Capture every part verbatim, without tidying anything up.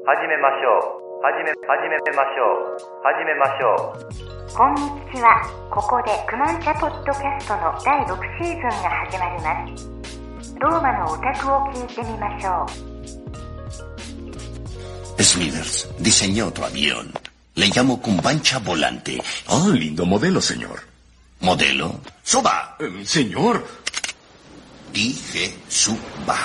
始めましょう。始め、始めましょう。始めましょう。 こんにちは。ここでクマンチャポッドキャストのだいろくシーズンが始まります。ローマのオタクを聞いてみましょう。Smithers diseñó otro avión. Le llamo Cumbancha Volante. Ah, lindo modelo, señor. ¿Modelo? ¡Suba! Eh, señor. Dije suba.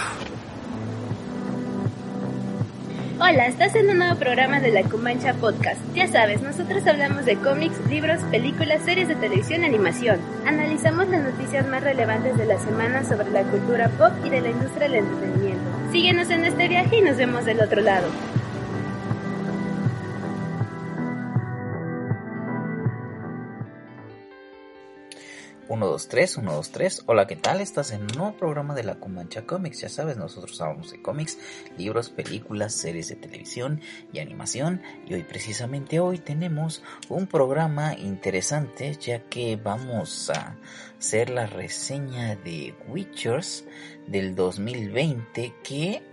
Hola, estás en un nuevo programa de la Cumancha Podcast. Ya sabes, nosotros hablamos de cómics, libros, películas, series de televisión y animación. Analizamos las noticias más relevantes de la semana sobre la cultura pop y de la industria del entretenimiento. Síguenos en este viaje y nos vemos del otro lado. uno, dos, tres, uno, dos, tres. Hola, ¿qué tal? Estás en un nuevo programa de la Cumancha Comics. Ya sabes, nosotros hablamos de cómics, libros, películas, series de televisión y animación. Y hoy, precisamente hoy, tenemos un programa interesante, ya que vamos a hacer la reseña de Witchers del dos mil veinte, que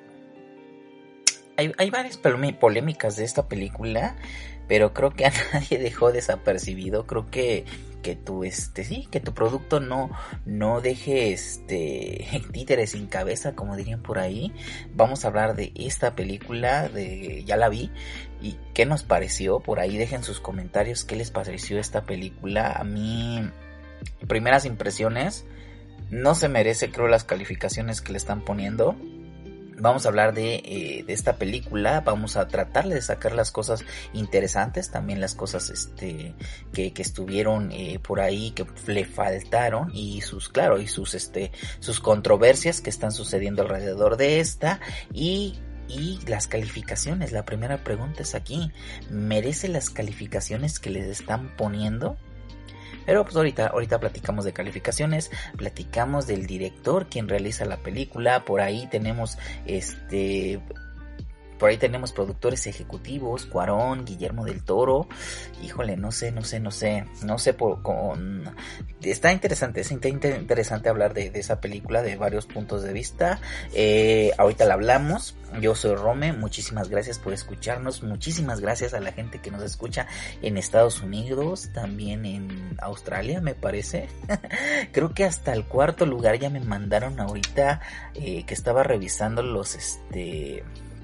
hay, hay varias polémicas de esta película, pero creo que a nadie dejó desapercibido. Creo que que tu este sí, que tu producto no no deje este títeres sin cabeza, como dirían por ahí. Vamos a hablar de esta película, de ya la vi, y qué nos pareció. Por ahí dejen sus comentarios, qué les pareció esta película. A mí, primeras impresiones, no se merece, creo, las calificaciones que le están poniendo. Vamos a hablar de, eh, de esta película, vamos a tratarle de sacar las cosas interesantes, también las cosas este que, que estuvieron eh, por ahí, que le faltaron, y sus, claro, y sus este sus controversias que están sucediendo alrededor de esta, y Y las calificaciones. La primera pregunta es aquí, ¿merece las calificaciones que les están poniendo? Pero pues ahorita, ahorita platicamos de calificaciones, platicamos del director, quien realiza la película. Por ahí tenemos este... Por ahí tenemos productores ejecutivos, Cuarón, Guillermo del Toro. Híjole, no sé, no sé, no sé, no sé por con... Está interesante, es interesante hablar de, de esa película de varios puntos de vista. Eh, ahorita la hablamos. Yo soy Rome, muchísimas gracias por escucharnos, muchísimas gracias a la gente que nos escucha en Estados Unidos, también en Australia, me parece. Creo que hasta el cuarto lugar ya me mandaron ahorita, eh, que estaba revisando los este...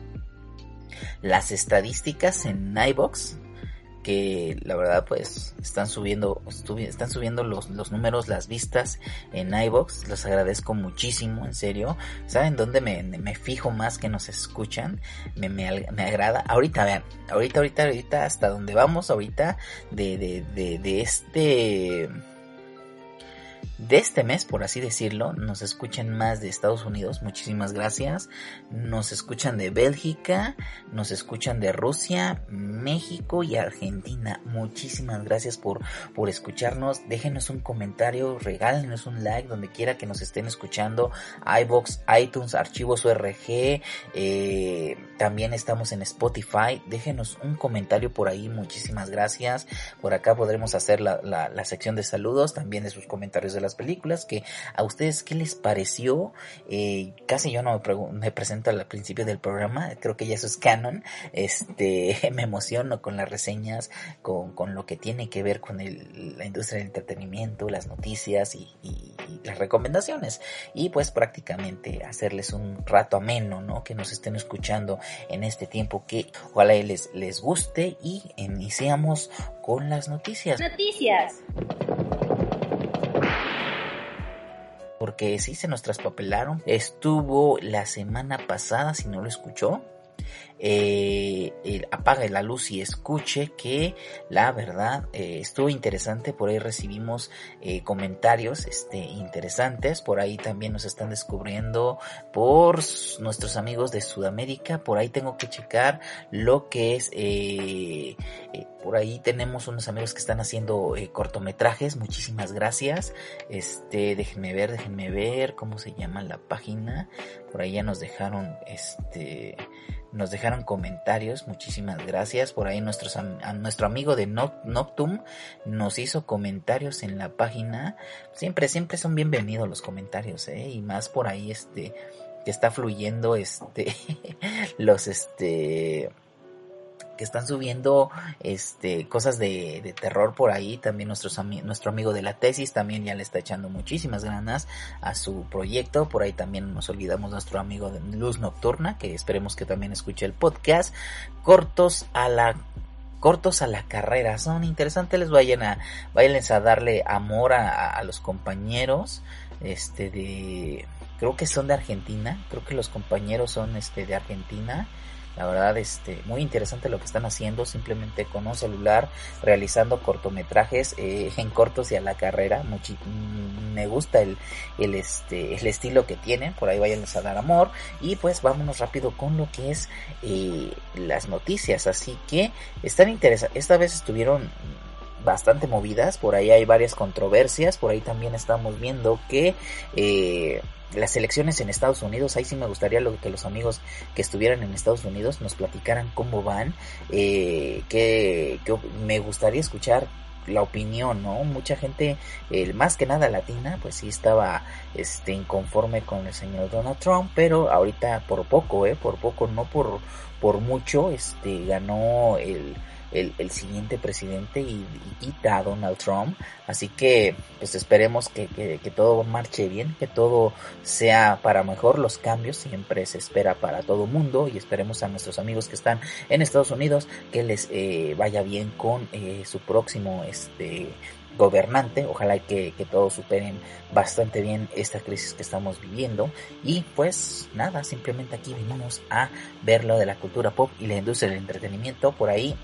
las estadísticas en iVoox, que la verdad pues están subiendo están subiendo los, los números, las vistas en iVoox. Los agradezco muchísimo, en serio. ¿Saben dónde me, me fijo más que nos escuchan? Me, me, me agrada. Ahorita vean, ahorita, ahorita, ahorita, hasta donde vamos ahorita de, de, de, de este... de este mes, por así decirlo. Nos escuchan más de Estados Unidos, muchísimas gracias. Nos escuchan de Bélgica, nos escuchan de Rusia, México y Argentina. Muchísimas gracias por, por escucharnos. Déjenos un comentario, regálenos un like donde quiera que nos estén escuchando. iVoox, iTunes, archivos O R G, eh, también estamos en Spotify. Déjenos un comentario por ahí, muchísimas gracias. Por acá podremos hacer la, la, la sección de saludos, también de sus comentarios de las películas, que a ustedes qué les pareció. Eh, casi yo no me, pregu- me presento al principio del programa, creo que ya eso es canon. Este, me emociono con las reseñas, con, con lo que tiene que ver con el, la industria del entretenimiento, las noticias y, y, y las recomendaciones, y pues prácticamente hacerles un rato ameno, ¿no? Que nos estén escuchando en este tiempo, que ojalá les, les guste, y iniciamos con las noticias. Noticias. Porque sí, se nos traspapelaron. Estuvo la semana pasada, si no lo escuchó, eh, el apague la luz y escuche, que la verdad eh, estuvo interesante. Por ahí recibimos eh, comentarios este interesantes. Por ahí también nos están descubriendo por nuestros amigos de Sudamérica. Por ahí tengo que checar lo que es eh, eh, por ahí tenemos unos amigos que están haciendo eh, cortometrajes. Muchísimas gracias. Este, déjenme ver, déjenme ver cómo se llama la página. Por ahí ya nos dejaron este nos dejaron comentarios, muchísimas gracias. Por ahí nuestros, a nuestro amigo de Noctum nos hizo comentarios en la página. Siempre, siempre son bienvenidos los comentarios, ¿eh? Y más por ahí este que está fluyendo este los este que están subiendo este cosas de, de terror por ahí. También nuestros ami- nuestro amigo de la tesis también ya le está echando muchísimas ganas a su proyecto. Por ahí también nos olvidamos nuestro amigo de Luz Nocturna, que esperemos que también escuche el podcast. Cortos a la cortos a la carrera, son interesantes, les vayan a váyanles a darle amor a, a los compañeros este de creo que son de Argentina, creo que los compañeros son este de Argentina. La verdad, este, muy interesante lo que están haciendo, simplemente con un celular, realizando cortometrajes eh, en cortos y a la carrera. Muchi- me gusta el, el, este, el estilo que tienen, por ahí vayan a dar amor. Y pues vámonos rápido con lo que es eh, las noticias, así que están interesantes, esta vez estuvieron bastante movidas, por ahí hay varias controversias, por ahí también estamos viendo que... Eh, las elecciones en Estados Unidos, ahí sí me gustaría lo, que los amigos que estuvieran en Estados Unidos nos platicaran cómo van, eh, que, que me gustaría escuchar la opinión, ¿no? Mucha gente, eh, más que nada latina, pues sí estaba este inconforme con el señor Donald Trump, pero ahorita por poco, eh, por poco, no por, por mucho, este ganó el El, el siguiente presidente y, y quita a Donald Trump, así que pues esperemos que, que, que todo marche bien, que todo sea para mejor. Los cambios siempre se espera para todo mundo y esperemos a nuestros amigos que están en Estados Unidos que les eh, vaya bien con eh, su próximo este gobernante. Ojalá que, que todos superen bastante bien esta crisis que estamos viviendo. Y pues nada, simplemente aquí venimos a ver lo de la cultura pop y la industria del entretenimiento. Por ahí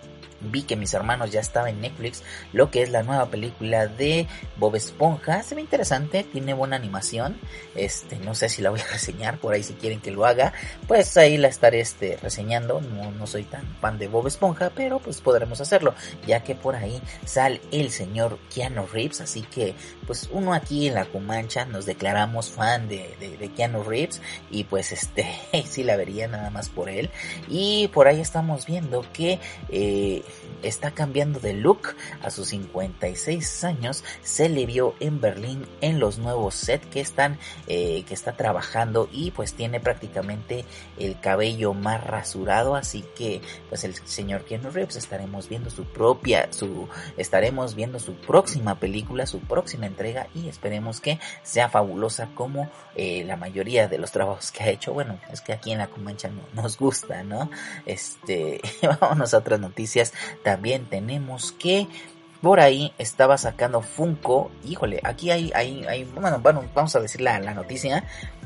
vi que mis hermanos ya estaba en Netflix lo que es la nueva película de Bob Esponja. Se ve interesante, tiene buena animación. Este, no sé si la voy a reseñar, por ahí si quieren que lo haga, pues ahí la estaré este reseñando. No, no soy tan fan de Bob Esponja, pero pues podremos hacerlo, ya que por ahí sale el señor Keanu Reeves, así que pues uno aquí en la Cumancha nos declaramos fan de, de, de Keanu Reeves y pues este sí la vería nada más por él. Y por ahí estamos viendo que eh, está cambiando de look a sus cincuenta y seis años. Se le vio en Berlín en los nuevos sets que están eh, que está trabajando y pues tiene prácticamente el cabello más rasurado, así que pues el señor Keanu Reeves estaremos viendo su propia su estaremos viendo su próxima película, su próxima entrega, y esperemos que sea fabulosa como eh, la mayoría de los trabajos que ha hecho. Bueno, es que aquí en la Comancha no, nos gusta, ¿no? Este, vámonos a otras noticias. También tenemos que por ahí estaba sacando Funko. Híjole, aquí hay, hay, hay bueno, bueno, vamos a decir la, la noticia.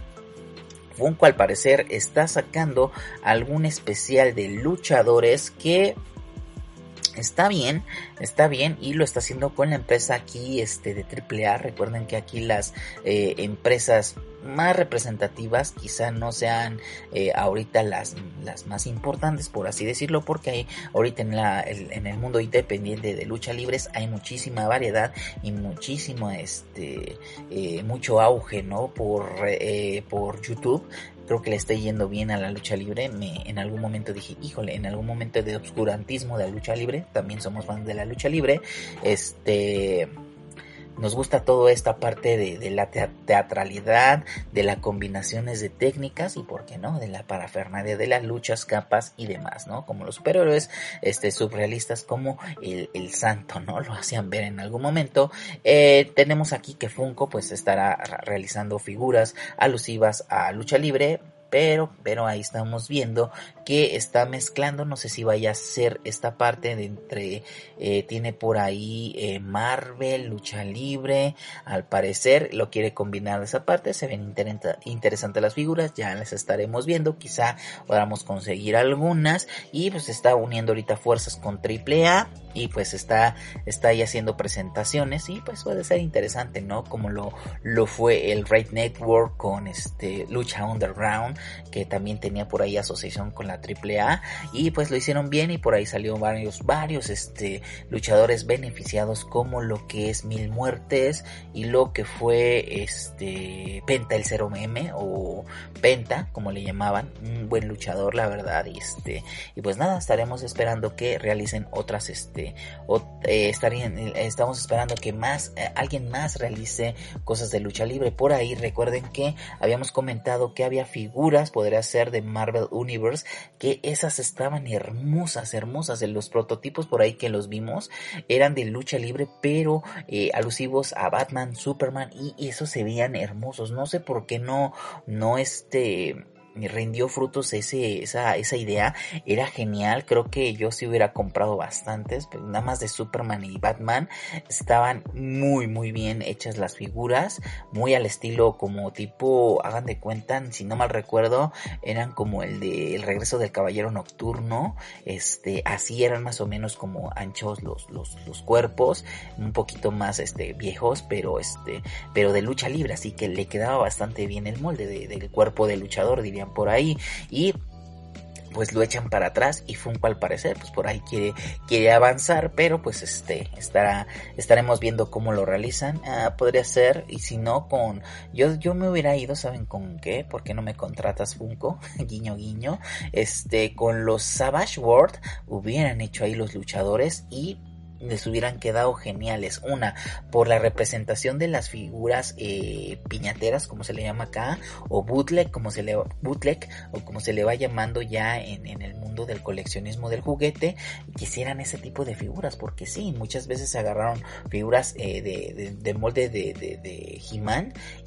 Funko al parecer está sacando algún especial de luchadores que está bien, está bien, y lo está haciendo con la empresa aquí este de triple A. Recuerden que aquí las eh, empresas más representativas quizá no sean eh, ahorita las, las más importantes, por así decirlo, porque hay ahorita en la el, en el mundo independiente de lucha libres hay muchísima variedad y muchísimo este eh, mucho auge, ¿no? Por eh, por YouTube. Creo que le está yendo bien a la lucha libre. Me, en algún momento dije, híjole, en algún momento de obscurantismo de la lucha libre, también somos fans de la lucha libre, este... nos gusta toda esta parte de, de la teatralidad, de las combinaciones de técnicas y, por qué no, de la parafernalia de las luchas, capas y demás, ¿no? Como los superhéroes este, surrealistas como el, el Santo, ¿no? Lo hacían ver en algún momento. Eh, tenemos aquí que Funko pues estará realizando figuras alusivas a lucha libre, Pero, pero ahí estamos viendo que está mezclando, no sé si vaya a ser esta parte de entre, eh, tiene por ahí eh, Marvel, lucha libre, al parecer lo quiere combinar esa parte. Se ven inter- interesantes las figuras, ya las estaremos viendo, quizá podamos conseguir algunas, y pues está uniendo ahorita fuerzas con triple A, y pues está, está ahí haciendo presentaciones, y pues puede ser interesante, ¿no? Como lo, lo fue el Raid Network con este Lucha Underground, que también tenía por ahí asociación con la triple A, y pues lo hicieron bien, y por ahí salieron varios, varios este luchadores beneficiados, como lo que es Mil Muertes, y lo que fue este Penta el Cero M, o Penta, como le llamaban, un buen luchador, la verdad, y este, y pues nada, estaremos esperando que realicen otras este este o, eh, estarían eh, estamos esperando que más eh, alguien más realice cosas de lucha libre. Por ahí recuerden que habíamos comentado que había figuras, podría ser de Marvel Universe, que esas estaban hermosas, hermosas. En los prototipos por ahí que los vimos eran de lucha libre, pero eh, alusivos a Batman, Superman, y, y esos se veían hermosos. No sé por qué no no este rindió frutos ese, esa, esa idea. Era genial. Creo que yo sí hubiera comprado bastantes, pero nada más de Superman y Batman. Estaban muy muy bien hechas las figuras, muy al estilo como tipo, hagan de cuenta, si no mal recuerdo, eran como el de El Regreso del Caballero Nocturno. Este, así eran más o menos como anchos los, los, los cuerpos, un poquito más este viejos, pero este, pero de lucha libre, así que le quedaba bastante bien el molde de, del cuerpo de luchador, diría por ahí. Y pues lo echan para atrás y Funko al parecer pues por ahí quiere quiere avanzar, pero pues este estará estaremos viendo cómo lo realizan. Ah, podría ser, y si no, con yo yo me hubiera ido, ¿saben con qué? ¿Por qué no me contratas, Funko? Guiño guiño. Este, con los Savage World hubieran hecho ahí los luchadores y les hubieran quedado geniales. Una, por la representación de las figuras eh, piñateras, como se le llama acá, o bootleg, como se le bootleg, o como se le va llamando ya en, en el mundo del coleccionismo del juguete. Quisieran ese tipo de figuras, porque sí, muchas veces se agarraron figuras eh, de, de, de molde de, de, de He-Man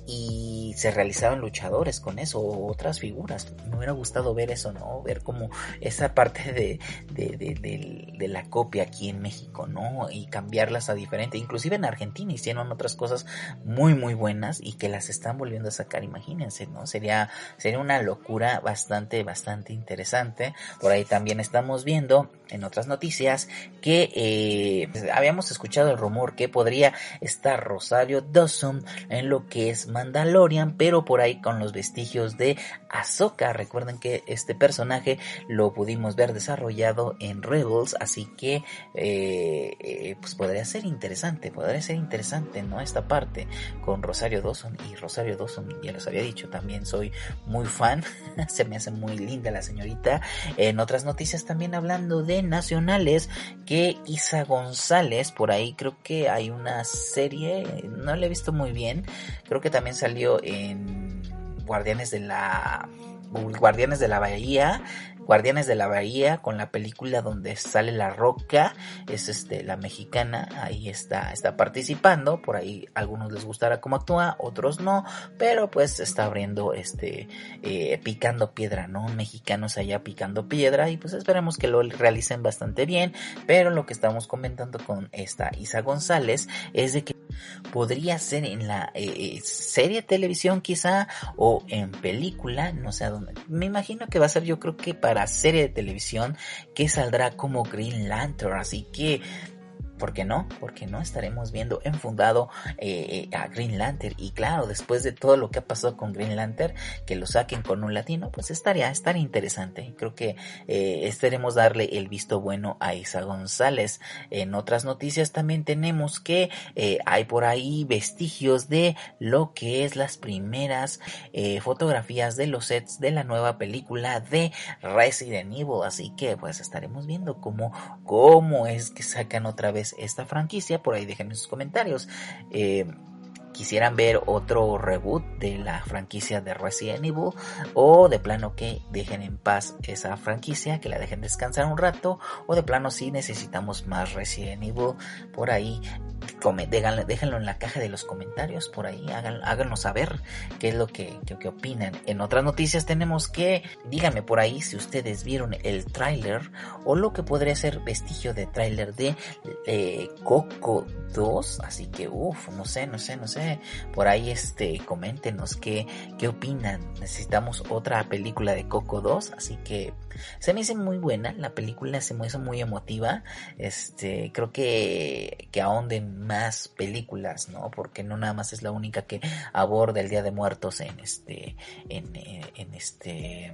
y se realizaban luchadores con eso, o otras figuras. Me hubiera gustado ver eso, ¿no? Ver como esa parte de, de, de, de, de la copia aquí en México, ¿no? Y cambiarlas a diferente. Inclusive en Argentina hicieron otras cosas muy muy buenas y que las están volviendo a sacar. Imagínense, ¿no? Sería, sería una locura bastante, bastante interesante. Por ahí también estamos viendo en otras noticias que eh, habíamos escuchado el rumor que podría estar Rosario Dawson en lo que es Mandalorian, pero por ahí con los vestigios de Ahsoka. Recuerden que este personaje lo pudimos ver desarrollado en Rebels, así que eh, eh, pues podría ser interesante, podría ser interesante, ¿no? Esta parte con Rosario Dawson. Y Rosario Dawson, ya les había dicho, también soy muy fan, se me hace muy linda la señorita. En otras noticias también hablando de nacionales, que Isa González, por ahí creo que hay una serie, no la he visto muy bien, creo que también salió en Guardianes de la Guardianes de la Bahía, Guardianes de la Bahía, con la película donde sale La Roca, es este la mexicana, ahí está está participando. Por ahí a algunos les gustará cómo actúa, otros no, pero pues está abriendo este eh, picando piedra, ¿no? Mexicanos allá picando piedra, y pues esperemos que lo realicen bastante bien. Pero lo que estamos comentando con esta Isa González es de que podría ser en la eh, serie de televisión quizá, o en película, no sé a dónde. Me imagino que va a ser, yo creo que para serie de televisión, que saldrá como Green Lantern, así que ¿por qué no? ¿Por qué no? Estaremos viendo enfundado eh, a Green Lantern. Y claro, después de todo lo que ha pasado con Green Lantern, que lo saquen con un latino, pues estaría, estaría interesante. Creo que eh, esperemos darle el visto bueno a Isa González. En otras noticias también tenemos que eh, hay por ahí vestigios de lo que es las primeras eh, fotografías de los sets de la nueva película de Resident Evil. Así que pues estaremos viendo cómo, cómo es que sacan otra vez esta franquicia. Por ahí déjenme sus comentarios. Eh, quisieran ver otro reboot de la franquicia de Resident Evil, o de plano que dejen en paz esa franquicia, que la dejen descansar un rato, o de plano si necesitamos más Resident Evil. Por ahí déjenlo, déjenlo en la caja de los comentarios, por ahí hagan, háganos saber qué es lo que, que, que opinan. En otras noticias tenemos que, díganme por ahí si ustedes vieron el tráiler, o lo que podría ser vestigio de tráiler de eh, Coco dos, así que uff, no sé, no sé, no sé, por ahí este, coméntenos qué, qué opinan. Necesitamos otra película de Coco dos, así que se me hizo muy buena la película, se me hizo muy emotiva. Este, creo que, que ahonden más películas, ¿no? Porque no nada más es la única que aborda el Día de Muertos en este, en, en este...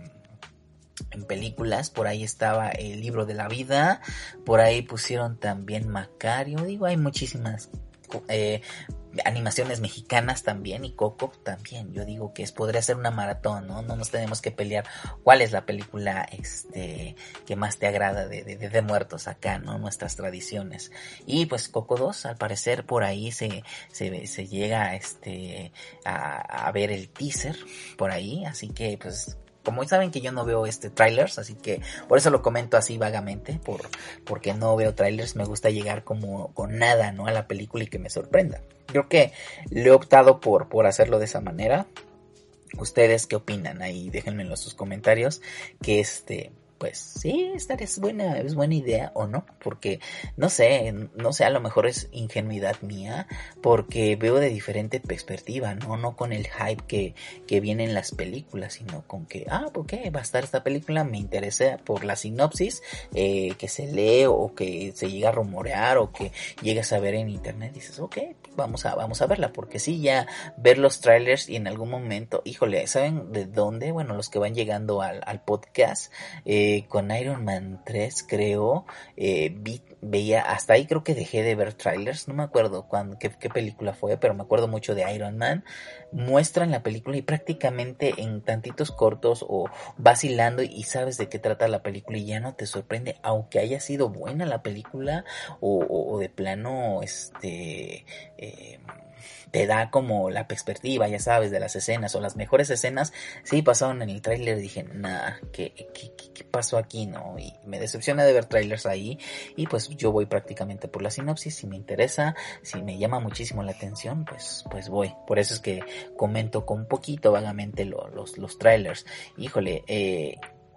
en películas. Por ahí estaba El Libro de la Vida, por ahí pusieron también Macario, digo, hay muchísimas eh, animaciones mexicanas también, y Coco también. Yo digo que es, podría ser una maratón, ¿no? No nos tenemos que pelear cuál es la película este que más te agrada de, de, de muertos acá, ¿no? Nuestras tradiciones. Y pues Coco dos, al parecer por ahí se, se, se llega este a, a ver el teaser por ahí, así que pues... Como saben que yo no veo este trailers, así que por eso lo comento así vagamente, por porque no veo trailers, me gusta llegar como con nada, ¿no? A la película y que me sorprenda. Creo que le he optado por, por hacerlo de esa manera. ¿Ustedes qué opinan? Ahí déjenme en sus comentarios que este... pues sí, esta es buena, es buena idea o no, porque no sé, no sé, a lo mejor es ingenuidad mía, porque veo de diferente perspectiva, no, no con el hype que, que viene en las películas, sino con que, ah, ¿por qué va a estar esta película? Me interesa por la sinopsis eh, que se lee o que se llega a rumorear o que llegas a ver en internet, dices, ok, vamos a, vamos a verla, porque sí, ya ver los trailers y en algún momento, híjole, ¿saben de dónde? Bueno, los que van llegando al, al podcast, eh, con Iron Man tres creo, eh, vi, veía, hasta ahí creo que dejé de ver trailers, no me acuerdo cuándo, qué, qué película fue, pero me acuerdo mucho de Iron Man. Muestran la película y prácticamente en tantitos cortos o vacilando y sabes de qué trata la película y ya no te sorprende, aunque haya sido buena la película o, o, o de plano este... Eh, te da como la perspectiva, ya sabes, de las escenas o las mejores escenas, sí pasaron en el tráiler, dije, nah, ¿qué, qué, qué, ¿qué pasó aquí, no? Y me decepcioné de ver trailers ahí, y pues yo voy prácticamente por la sinopsis, si me interesa, si me llama muchísimo la atención, pues, pues voy, por eso es que comento con un poquito vagamente lo, los, los trailers, híjole, eh...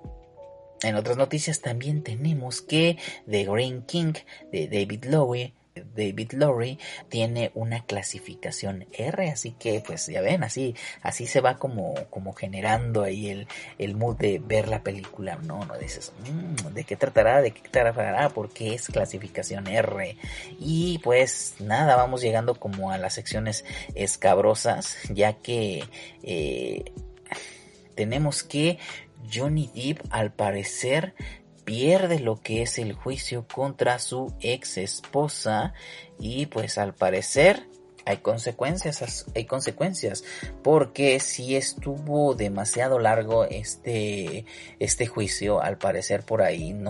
En otras noticias también tenemos que The Green King de David Lowery David Lowery tiene una clasificación R, así que pues ya ven, así así se va como como generando ahí el, el mood de ver la película, no, no dices, mmm, ¿de qué tratará? ¿De qué tratará? Porque es clasificación R. Y pues nada, vamos llegando como a las secciones escabrosas, ya que eh, tenemos que Johnny Depp al parecer pierde lo que es el juicio contra su ex esposa y pues al parecer hay consecuencias, hay consecuencias, porque si estuvo demasiado largo este, este juicio, al parecer por ahí, no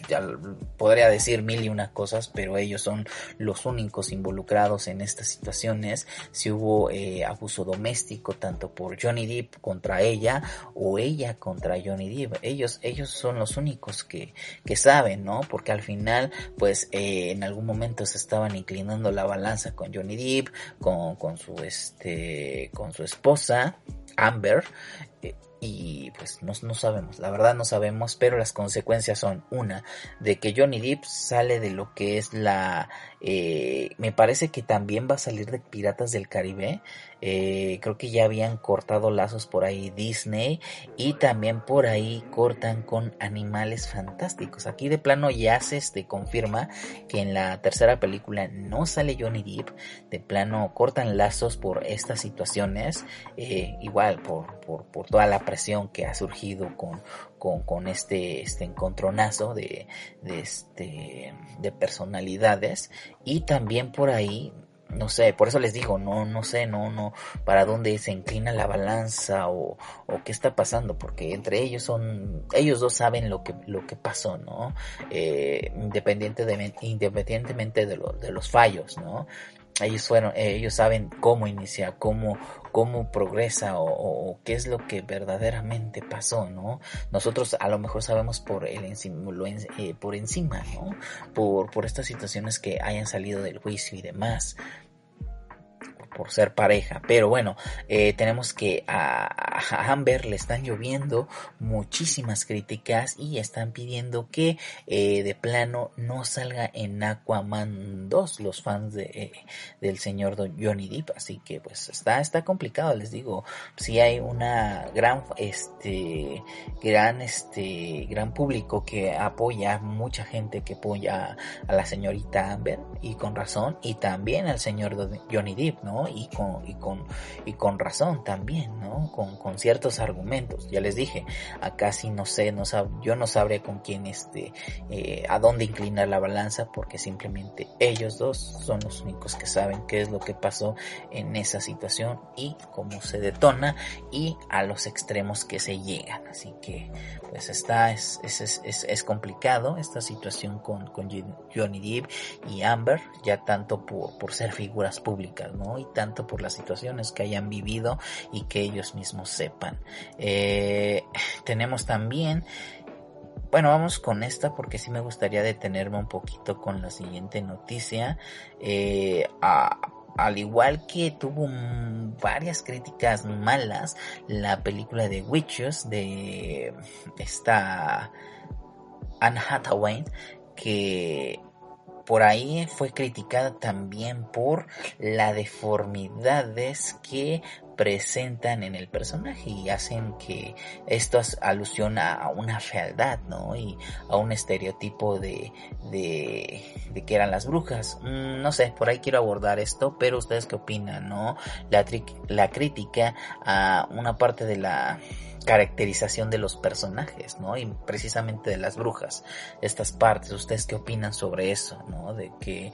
podría decir mil y una cosas, pero ellos son los únicos involucrados en estas situaciones. Si hubo eh, abuso doméstico, tanto por Johnny Depp contra ella, o ella contra Johnny Depp, ellos, ellos son los únicos que, que saben, ¿no? Porque al final, pues, eh, en algún momento se estaban inclinando la balanza con Johnny Depp, con, con su este con su esposa Amber, eh, y pues no, no sabemos, la verdad no sabemos, pero las consecuencias son una, de que Johnny Depp sale de lo que es la eh, me parece que también va a salir de Piratas del Caribe, eh, creo que ya habían cortado lazos por ahí Disney, y también por ahí cortan con Animales Fantásticos. Aquí de plano ya se este, confirma que en la tercera película no sale Johnny Depp, de plano cortan lazos por estas situaciones, eh, igual por, por, por toda la presión que ha surgido con, con, con este, este encontronazo de, de, este, de personalidades, y también por ahí, no sé, por eso les digo, no, no sé, no, no, para dónde se inclina la balanza o, o qué está pasando, porque entre ellos son, ellos dos saben lo que, lo que pasó, ¿no? Eh, independiente de, independientemente de, lo, de los fallos, ¿no? Ellos fueron, ellos saben cómo inicia, cómo, cómo progresa o, o qué es lo que verdaderamente pasó, ¿no? Nosotros a lo mejor sabemos por el encima, lo, eh, por encima, ¿no? Por, por estas situaciones que hayan salido del juicio y demás, por ser pareja, pero bueno, eh, tenemos que a, a Amber le están lloviendo muchísimas críticas y están pidiendo que eh, de plano no salga en Aquaman dos los fans de eh, del señor Johnny Depp, así que pues está está complicado, les digo, si hay una gran este gran este gran público que apoya, mucha gente que apoya a la señorita Amber y con razón, y también al señor Johnny Depp, ¿no? ¿no? Y con, y con, y con razón también, ¿no? Con, con ciertos argumentos. Ya les dije, acá sí no sé, no sab- yo no sabría con quién, este, eh, a dónde inclinar la balanza, porque simplemente ellos dos son los únicos que saben qué es lo que pasó en esa situación y cómo se detona y a los extremos que se llegan. Así que, pues está, es, es, es, es, es complicado esta situación con, con Johnny Depp y Amber, ya tanto por, por ser figuras públicas, ¿no? Y tanto por las situaciones que hayan vivido y que ellos mismos sepan. Eh, tenemos también, bueno, vamos con esta porque sí me gustaría detenerme un poquito con la siguiente noticia. Eh, a, al igual que tuvo m- varias críticas malas la película de Witches de esta Anne Hathaway, que por ahí fue criticada también por las deformidades que presentan en el personaje y hacen que esto alusiona a una fealdad, ¿no? Y a un estereotipo de, de, de que eran las brujas. Mm, no sé, por ahí quiero abordar esto, pero ustedes qué opinan, ¿no? La, tri- la crítica a una parte de la caracterización de los personajes, ¿no? Y precisamente de las brujas, estas partes, ¿ustedes qué opinan sobre eso, ¿no? De que,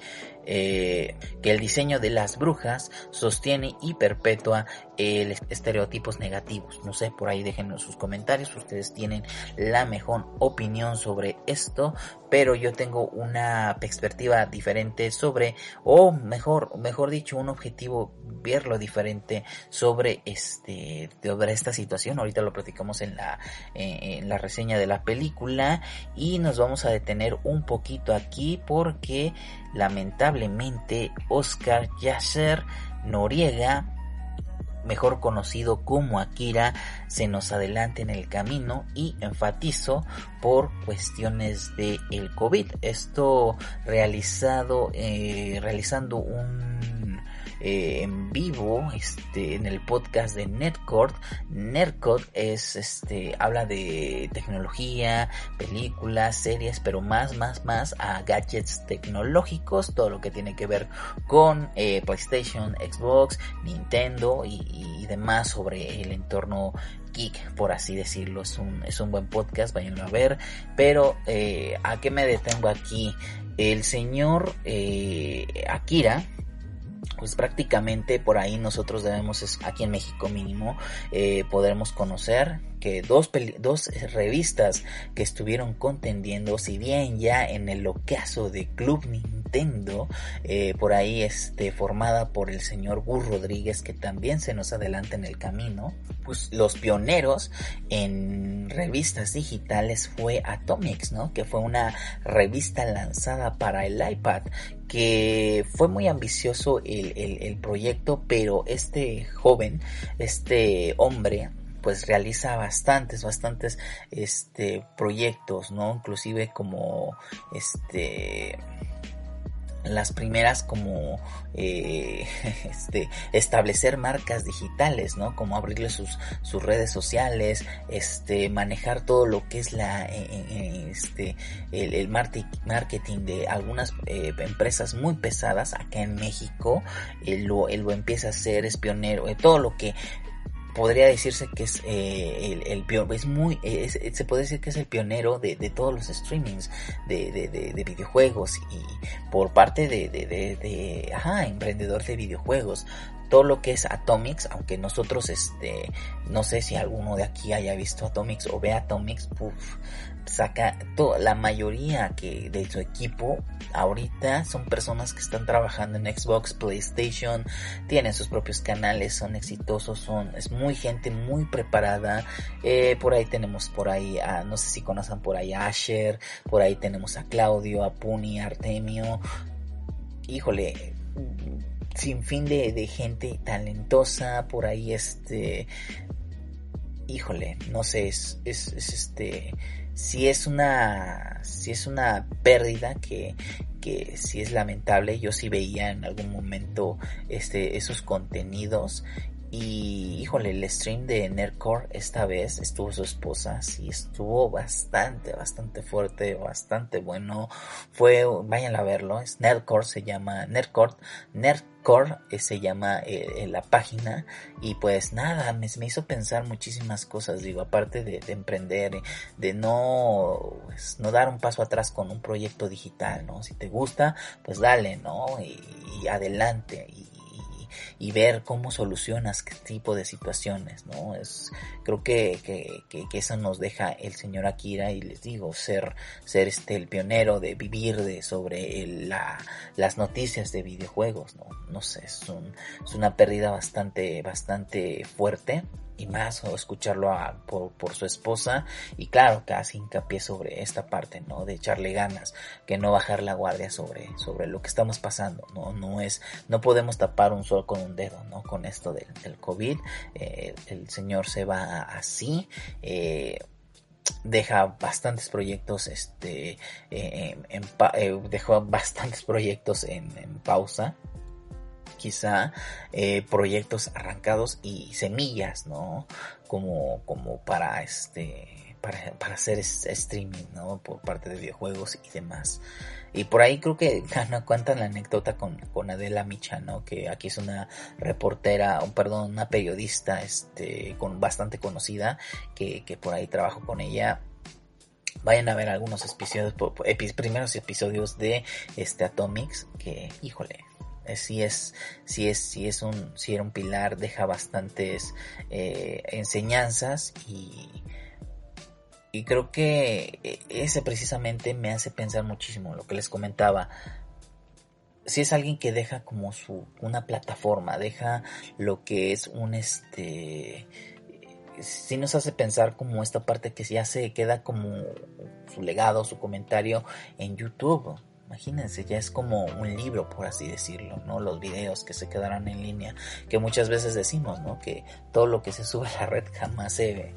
eh, que el diseño de las brujas sostiene y perpetúa eh, estereotipos negativos. No sé, por ahí déjenme sus comentarios, ustedes tienen la mejor opinión sobre esto, pero yo tengo una perspectiva diferente sobre, o mejor, mejor dicho, un objetivo, verlo diferente sobre este, sobre esta situación. Ahorita lo platicamos en la, eh, en la reseña de la película y nos vamos a detener un poquito aquí porque lamentablemente Oscar Yasser Noriega, mejor conocido como Akira, se nos adelanta en el camino y enfatizo por cuestiones de el COVID. Esto realizado, eh, realizando un eh, en vivo, este, en el podcast de Nerdcore. Nerdcore es, este, habla de tecnología, películas, series, pero más, más, más a gadgets tecnológicos, todo lo que tiene que ver con eh, PlayStation, Xbox, Nintendo y, y demás sobre el entorno geek, por así decirlo. Es un, es un buen podcast, vayan a ver, pero eh, ¿a qué me detengo aquí? El señor eh, Akira, pues prácticamente por ahí nosotros debemos, aquí en México mínimo, eh, podremos conocer que dos, peli- dos revistas que estuvieron contendiendo, si bien ya en el ocaso de Club Nintendo, eh, por ahí este, formada por el señor Gus Rodríguez, que también se nos adelanta en el camino, pues los pioneros en revistas digitales fue Atomics, ¿no? Que fue una revista lanzada para el iPad, que fue muy ambicioso el, el, el proyecto, pero este joven, este hombre, pues realiza bastantes, bastantes, este, proyectos, ¿no? Inclusive como, este, las primeras como, eh, este, establecer marcas digitales, ¿no? Como abrirle sus, sus redes sociales, este, manejar todo lo que es la, eh, este, el, el marketing de algunas eh, empresas muy pesadas acá en México. Él lo, él lo empieza a hacer, es pionero, eh, todo lo que podría decirse que es eh, el, el peor, es muy, es, se puede decir que es el pionero de, de todos los streamings de, de, de, de videojuegos, y por parte de, de, de, de, ajá, emprendedor de videojuegos. Todo lo que es Atomics, aunque nosotros, este, no sé si alguno de aquí haya visto Atomics o ve Atomics, uf, saca toda la mayoría que de su equipo ahorita son personas que están trabajando en Xbox, PlayStation, tienen sus propios canales, son exitosos, son, es muy gente muy preparada. Eh, por ahí tenemos por ahí a, no sé si conocen por ahí a Asher, por ahí tenemos a Claudio, a Puni, a Artemio, híjole, sin fin de, de gente talentosa por ahí, este, híjole, no sé, es, es, es este, si es una, si es una pérdida que, que sí es lamentable. Yo sí veía en algún momento este, esos contenidos Y híjole, el stream de Nerdcore esta vez estuvo su esposa, sí, estuvo bastante, bastante fuerte, bastante bueno. Fue, vayan a verlo, es Nerdcore, se llama Nerdcore, Nerdcore eh, se llama eh, la página. Y pues nada, me, me hizo pensar muchísimas cosas, digo, aparte de, de emprender, de no, pues, no dar un paso atrás con un proyecto digital, ¿no? Si te gusta, pues dale, ¿no? Y, y adelante, y y ver cómo solucionas qué tipo de situaciones, ¿no? Es, creo que, que, que, que eso nos deja el señor Akira, y les digo, ser, ser este el pionero de vivir de sobre el, la, las noticias de videojuegos, ¿no? No sé, es, un, es una pérdida bastante, bastante fuerte. Y más, o escucharlo a, por, por su esposa, y claro, que hace hincapié sobre esta parte, ¿no? De echarle ganas, que no bajar la guardia sobre, sobre lo que estamos pasando, ¿no? No es, no podemos tapar un sol con un dedo, ¿no? Con esto del, del COVID, eh, el señor se va así, eh, deja bastantes proyectos, este, eh, en, en, eh, dejó bastantes proyectos en, en pausa. Quizá eh, proyectos arrancados y semillas, ¿no? Como, como para este, para, para hacer streaming, ¿no? Por parte de videojuegos y demás. Y por ahí creo que no cuentan la anécdota con, con Adela Micha, ¿no? Que aquí es una reportera, un perdón, una periodista, este, con bastante conocida, que, que por ahí trabajo con ella. Vayan a ver algunos episodios, epi, primeros episodios de este Atomics, que, híjole. Sí es, sí es, sí es un, sí era un pilar, deja bastantes eh, enseñanzas, y, y creo que ese precisamente me hace pensar muchísimo lo que les comentaba. Si es alguien que deja como su, una plataforma, deja lo que es un este, sí nos hace pensar como esta parte que ya se queda como su legado, su comentario en YouTube. Imagínense, ya es como un libro, por así decirlo, ¿no? Los videos que se quedarán en línea, que muchas veces decimos, ¿no? Que todo lo que se sube a la red jamás se ve.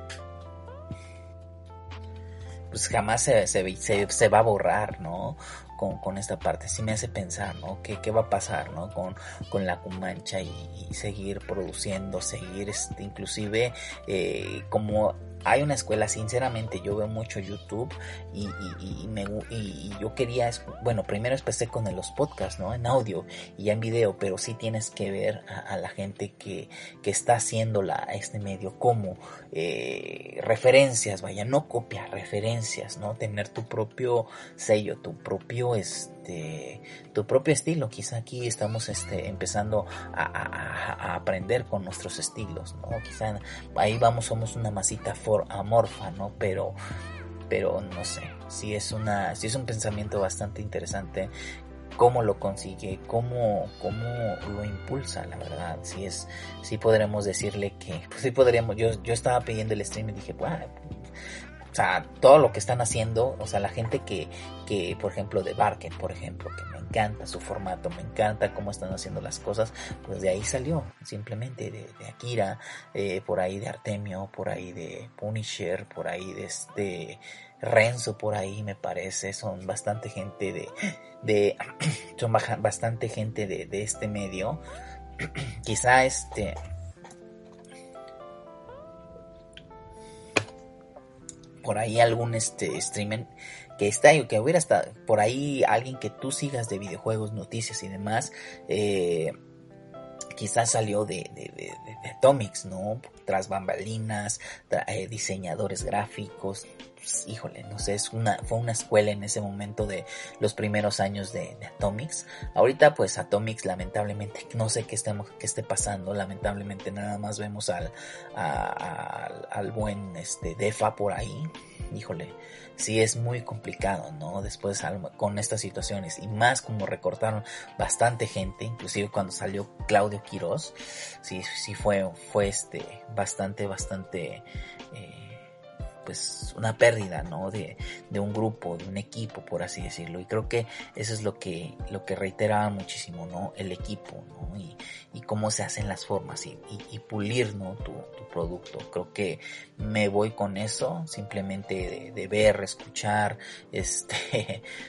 Pues jamás se, se, se, se va a borrar, ¿no? Con, con esta parte, sí me hace pensar, ¿no? ¿Qué, qué va a pasar, ¿no? Con, con la Cumancha, y, y seguir produciendo, seguir, este, inclusive, eh, como hay una escuela, sinceramente, yo veo mucho YouTube, y, y, y, me, y, y yo quería, bueno, primero empecé con los podcasts, ¿no? En audio y ya en video, pero sí tienes que ver a, a la gente que, que está haciendo la, este medio, como eh, referencias, vaya, no copia, referencias, ¿no? Tener tu propio sello, tu propio, este, tu propio estilo. Quizá aquí estamos, este, empezando a, a, a aprender con nuestros estilos, ¿no? Quizá ahí vamos, somos una masita for, amorfa, ¿no? Pero, pero no sé, si es una, si es un pensamiento bastante interesante. Cómo lo consigue, cómo, cómo lo impulsa, la verdad. Si es, si podremos decirle que, pues sí podríamos. Yo, yo estaba pidiendo el stream y dije, bueno, o sea, todo lo que están haciendo, o sea, la gente que, que por ejemplo, de Barken, por ejemplo, que me encanta su formato, me encanta cómo están haciendo las cosas, pues de ahí salió, simplemente de, de Akira, eh, por ahí de Artemio, por ahí de Punisher, por ahí de este Renzo, por ahí me parece, son bastante gente de, de son bastante gente de, de este medio. Quizá este... por ahí algún este streamer que está, que hubiera estado por ahí, alguien que tú sigas de videojuegos, noticias y demás, eh, quizás salió de, de, de, de, de Atomics, ¿no? Tras bambalinas, tra, eh, diseñadores gráficos, pues, híjole, no sé, es una, fue una escuela en ese momento de los primeros años de, de Atomics. Ahorita pues Atomics lamentablemente, no sé qué, estemos, qué esté pasando, lamentablemente nada más vemos al, a, a, al buen este Defa por ahí, híjole. Sí es muy complicado, ¿no? Después con estas situaciones, y más como recortaron bastante gente, inclusive cuando salió Claudio Quiroz, sí, sí fue, fue este, bastante, bastante, eh, pues una pérdida, ¿no? De, de un grupo, de un equipo, por así decirlo. Y creo que eso es lo que, lo que reiteraba muchísimo, ¿no? El equipo, ¿no? Y, y cómo se hacen las formas, y, y, y pulir, ¿no? Tu, tu producto. Creo que me voy con eso, simplemente de, de ver, escuchar, este,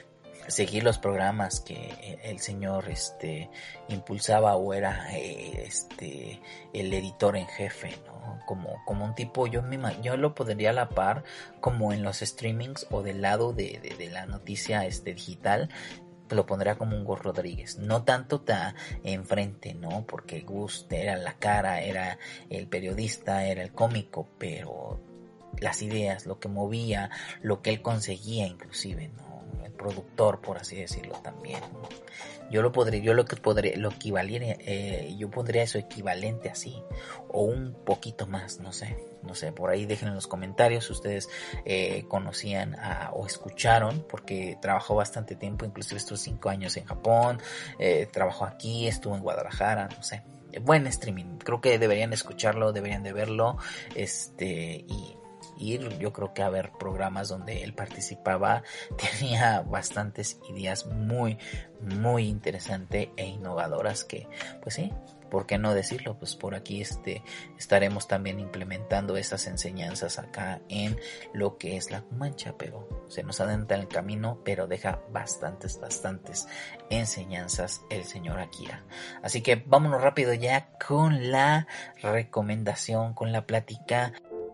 seguir los programas que el señor este impulsaba o era eh, este el editor en jefe, ¿no? Como, como un tipo, yo me yo lo podría a la par como en los streamings o del lado de, de, de la noticia este digital. Lo pondría como un Gus Rodríguez, no tanto ta enfrente, ¿no? Porque Gus era la cara, era el periodista, era el cómico, pero las ideas, lo que movía, lo que él conseguía inclusive, ¿no? El productor, por así decirlo también, ¿no? Yo lo podría, yo lo que podría, lo equivaliera, eh, yo pondría eso equivalente así, o un poquito más, no sé, no sé, por ahí dejen en los comentarios si ustedes eh, conocían a, o escucharon, porque trabajó bastante tiempo, inclusive estos cinco años en Japón, eh, trabajó aquí, estuvo en Guadalajara, no sé, buen streaming, creo que deberían escucharlo, deberían de verlo, este, y ir yo creo que a ver programas donde él participaba, tenía bastantes ideas muy muy interesantes e innovadoras que pues sí, ¿por qué no decirlo? Pues por aquí este estaremos también implementando esas enseñanzas acá en lo que es la Comancha, pero se nos adentra en el camino, pero deja bastantes, bastantes enseñanzas el señor Akira. Así que vámonos rápido ya con la recomendación, con la plática.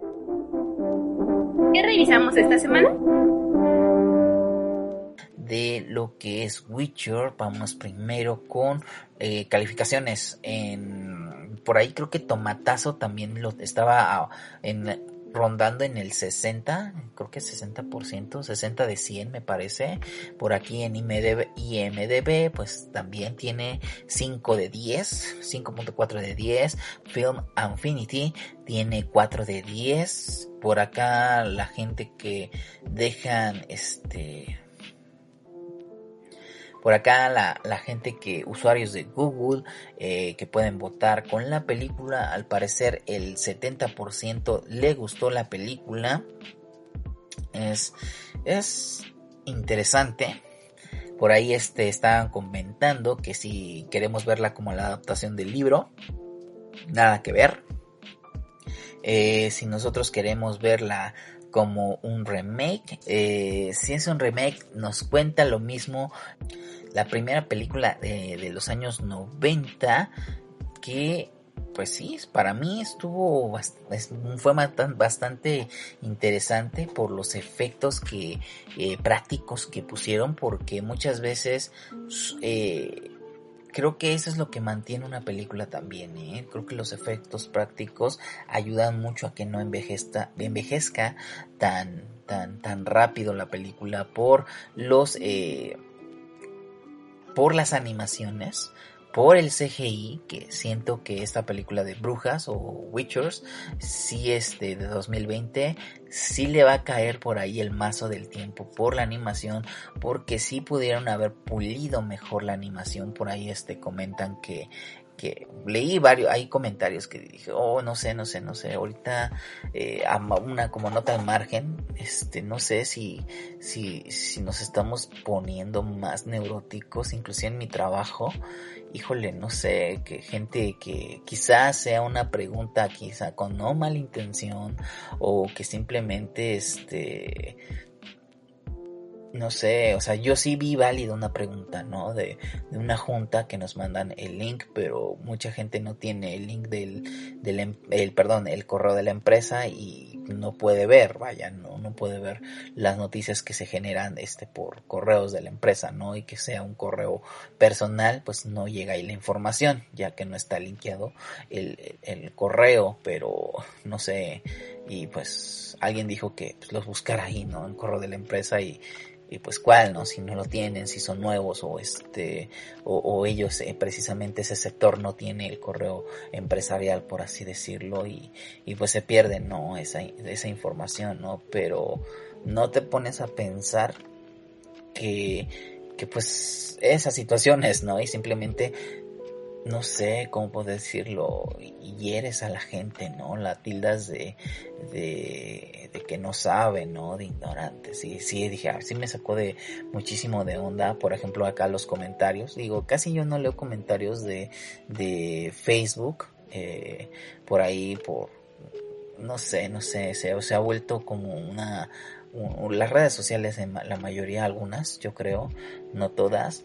¿Qué revisamos esta semana? De lo que es Witcher, vamos primero con eh, calificaciones. En, por ahí creo que Tomatazo también lo estaba en, rondando en el sesenta, creo que sesenta por ciento, sesenta de cien me parece. Por aquí en I M D B, I M D B pues también tiene cinco de diez, cinco punto cuatro de diez. Film Affinity tiene cuatro de diez. Por acá la gente que dejan este... Por acá la, la gente que, usuarios de Google, eh, que pueden votar con la película, al parecer el setenta por ciento le gustó la película. Es, es interesante. Por ahí este, estaban comentando que si queremos verla como la adaptación del libro, nada que ver. Eh, si nosotros queremos verla como un remake, eh, si es un remake nos cuenta lo mismo la primera película de, de los años noventa, que pues sí, para mí estuvo fue bastante interesante por los efectos que eh, prácticos que pusieron, porque muchas veces eh, creo que eso es lo que mantiene una película también, ¿eh? Creo que los efectos prácticos ayudan mucho a que no envejezca, envejezca tan, tan, tan rápido la película por los, eh, por las animaciones, por el C G I, que siento que esta película de Brujas o Witchers, sí este de dos mil veinte, sí le va a caer por ahí el mazo del tiempo por la animación, porque sí pudieron haber pulido mejor la animación. Por ahí este comentan que que leí varios, hay comentarios que dije, oh, no sé, no sé, no sé, ahorita eh, una como nota al margen, este, no sé si, si, si nos estamos poniendo más neuróticos, inclusive en mi trabajo, híjole, no sé, que gente que quizás sea una pregunta quizá con no mala intención, o que simplemente este... no sé, o sea, yo sí vi válida una pregunta, ¿no? De, de una junta que nos mandan el link, pero mucha gente no tiene el link del, del el, perdón, el correo de la empresa y no puede ver, vaya, no, no puede ver las noticias que se generan este por correos de la empresa, ¿no? Y que sea un correo personal, pues no llega ahí la información, ya que no está linkeado el, el, el correo, pero no sé, y pues alguien dijo que pues, los buscara ahí, ¿no? El correo de la empresa y y pues cuál, ¿no? Si no lo tienen, si son nuevos o este o, o ellos eh, precisamente ese sector no tiene el correo empresarial, por así decirlo, y, y pues se pierde, ¿no? Esa, esa información, ¿no? Pero no te pones a pensar que, que pues esas situaciones, ¿no? Y simplemente no sé cómo puedo decirlo, hieres a la gente, ¿no? La tildas de, de, de que no sabe, ¿no? De ignorante. Sí, sí, dije, ah, sí me sacó de muchísimo de onda. Por ejemplo, acá los comentarios. Digo, casi yo no leo comentarios de, de Facebook, eh, por ahí, por, no sé, no sé, se, se ha vuelto como una, un, las redes sociales, en la mayoría, algunas, yo creo, no todas,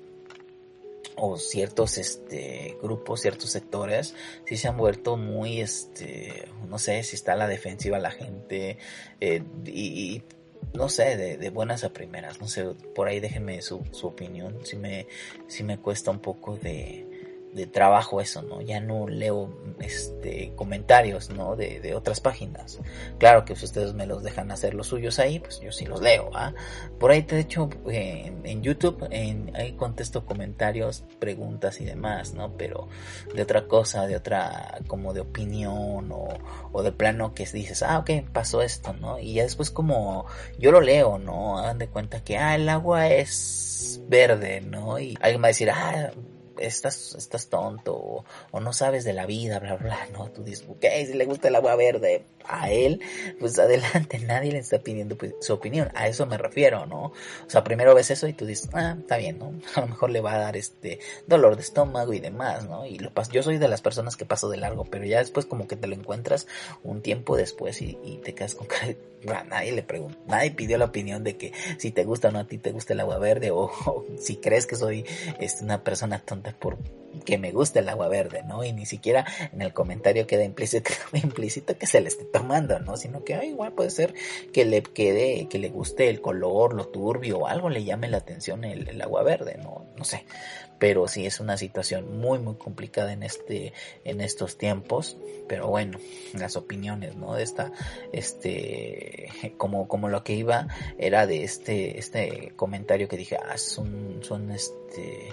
o ciertos este grupos, ciertos sectores, sí se han vuelto muy, este no sé, si está a la defensiva la gente, eh, y, y no sé, de, de buenas a primeras, no sé, por ahí déjenme su, su opinión. Sí me, sí me cuesta un poco de, de trabajo eso, ¿no? Ya no leo este comentarios, ¿no? De, de otras páginas. Claro que si ustedes me los dejan hacer los suyos ahí, pues yo sí los leo, ¿ah? Por ahí te he hecho eh, en, en YouTube, en, ahí contesto comentarios, preguntas y demás, ¿no? Pero de otra cosa, de otra, como de opinión, o, o de plano que dices, ah, ok, pasó esto, ¿no? Y ya después como yo lo leo, ¿no? Hagan de cuenta que, ah, el agua es verde, ¿no? Y alguien va a decir, ah, estás, estás tonto, o, o no sabes de la vida, bla, bla, no, tú dices, ok, si le gusta el agua verde a él, pues adelante, nadie le está pidiendo pues, su opinión, a eso me refiero, ¿no? O sea, primero ves eso y tú dices, ah, está bien, ¿no? A lo mejor le va a dar este dolor de estómago y demás, ¿no? Y lo pas- yo soy de las personas que paso de largo, pero ya después como que te lo encuentras un tiempo después y, y te quedas con cara de, a nadie le preguntó, nadie pidió la opinión de que si te gusta o no a ti te gusta el agua verde, o, o si crees que soy este, una persona tonta por que me gusta el agua verde, ¿no? Y ni siquiera en el comentario queda implícito, implícito que se le esté tomando, ¿no? Sino que ay, igual puede ser que le quede, que le guste el color, lo turbio, o algo le llame la atención el, el agua verde, ¿no? No sé. Pero sí es una situación muy muy complicada en este en estos tiempos, pero bueno, las opiniones, ¿no? De esta este como como lo que iba era de este este comentario que dije, ah, son son este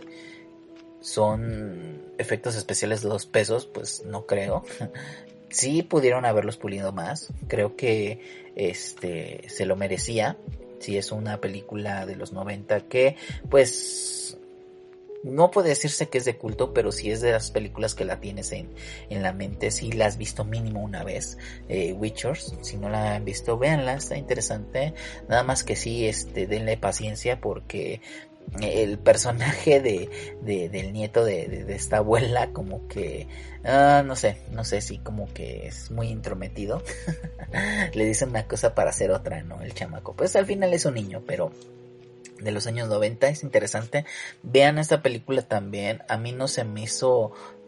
son efectos especiales de dos pesos, pues no creo. Sí pudieron haberlos pulido más, creo que este se lo merecía. Sí es una película de los noventa que pues no puede decirse que es de culto, pero sí es de las películas que la tienes en, en la mente, si la has visto mínimo una vez. eh, Witchers, si no la han visto, véanla, está interesante, nada más que sí, este, denle paciencia porque el personaje de, de del nieto de, de, de esta abuela como que uh, no sé, no sé si como que es muy intrometido. Le dicen una cosa para hacer otra, ¿no? El chamaco, pues al final es un niño, pero de los años noventa, es interesante. Vean esta película también, a mí no se me hizo uh,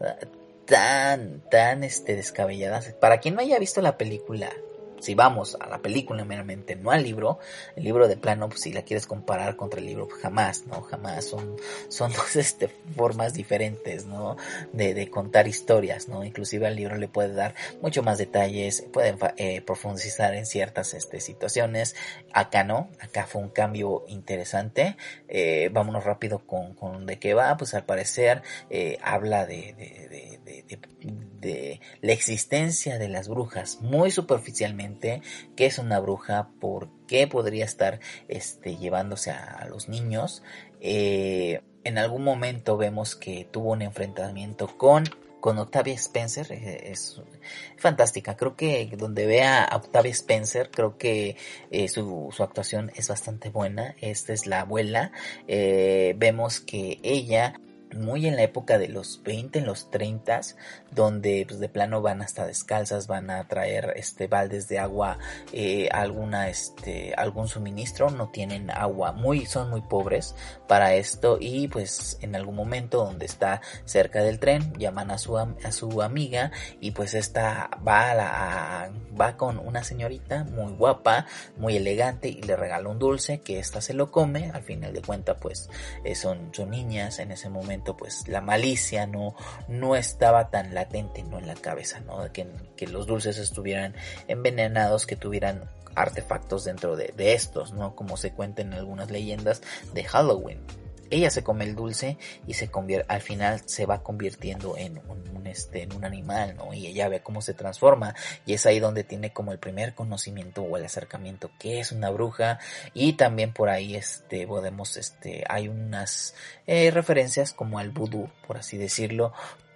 tan, tan este descabellada. Para quien no haya visto la película, si vamos a la película meramente, no al libro, el libro de plano, pues si la quieres comparar contra el libro, pues jamás, ¿no? Jamás, son, son dos este, formas diferentes, ¿no? De, de contar historias, ¿no? Inclusive al libro le puede dar mucho más detalles, puede eh, profundizar en ciertas este, situaciones. Acá no, acá fue un cambio interesante. Eh, vámonos rápido con, con de qué va, pues al parecer eh, habla de, de, de, de, de, de la existencia de las brujas, muy superficialmente. ¿Qué es una bruja? ¿Por qué podría estar este, llevándose a, a los niños? Eh, en algún momento vemos que tuvo un enfrentamiento con, con Octavia Spencer. Eh, es fantástica. Creo que donde vea a Octavia Spencer, creo que eh, su, su actuación es bastante buena. Esta es la abuela. Eh, vemos que ella, muy en la época de los veinte, en los treinta, donde pues de plano van hasta descalzas, van a traer este baldes de agua, eh, alguna este algún suministro, no tienen agua, muy son muy pobres para esto, y pues en algún momento donde está cerca del tren llaman a su a su amiga, y pues esta va a la, a, va con una señorita muy guapa, muy elegante, y le regala un dulce que esta se lo come. Al final de cuentas pues eh, son son niñas en ese momento, pues la malicia no no estaba tan latente, no en la cabeza, no que, que los dulces estuvieran envenenados, que tuvieran artefactos dentro de, de estos, no como se cuenta en algunas leyendas de Halloween. Ella se come el dulce y se convierte, al final se va convirtiendo en un, un este en un animal, ¿no? Y ella ve cómo se transforma, y es ahí donde tiene como el primer conocimiento o el acercamiento que es una bruja. Y también por ahí este podemos este hay unas eh, referencias como al vudú, por así decirlo.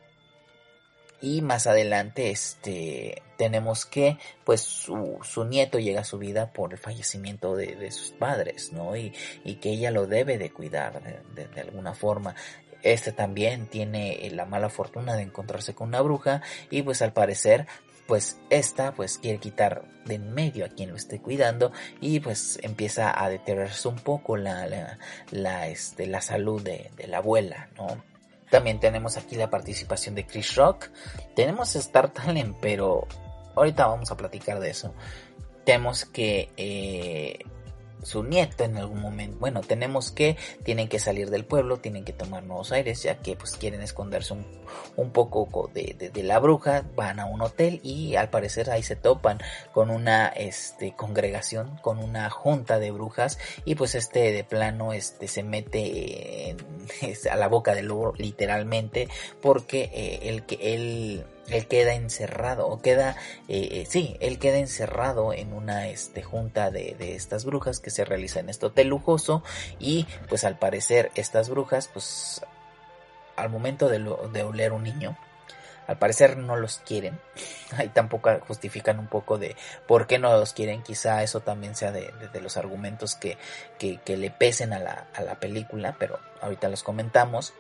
Y más adelante este tenemos que pues su, su nieto llega a su vida por el fallecimiento de, de sus padres, ¿no? Y, y que ella lo debe de cuidar de, de, de alguna forma. Este también tiene la mala fortuna de encontrarse con una bruja, y pues al parecer pues esta pues quiere quitar de en medio a quien lo esté cuidando y pues empieza a deteriorarse un poco la, la, la, este, la salud de, de la abuela, ¿no? También tenemos aquí la participación de Chris Rock. Tenemos Star Talent, pero ahorita vamos a platicar de eso. Tenemos que eh, su nieto en algún momento, bueno, tenemos que tienen que salir del pueblo, tienen que tomar nuevos aires, ya que pues quieren esconderse un, un poco de, de, de la bruja. Van a un hotel y al parecer ahí se topan con una este congregación, con una junta de brujas, y pues este de plano este se mete en, a la boca del lobo literalmente, porque eh, el que él él queda encerrado o queda eh, sí él queda encerrado en una este junta de, de estas brujas que se realiza en este hotel lujoso. Y pues al parecer estas brujas pues al momento de, lo, de oler un niño, al parecer no los quieren. Ahí tampoco justifican un poco de por qué no los quieren. Quizá eso también sea de, de, de los argumentos que, que, que le pesen a la, a la película, pero ahorita los comentamos.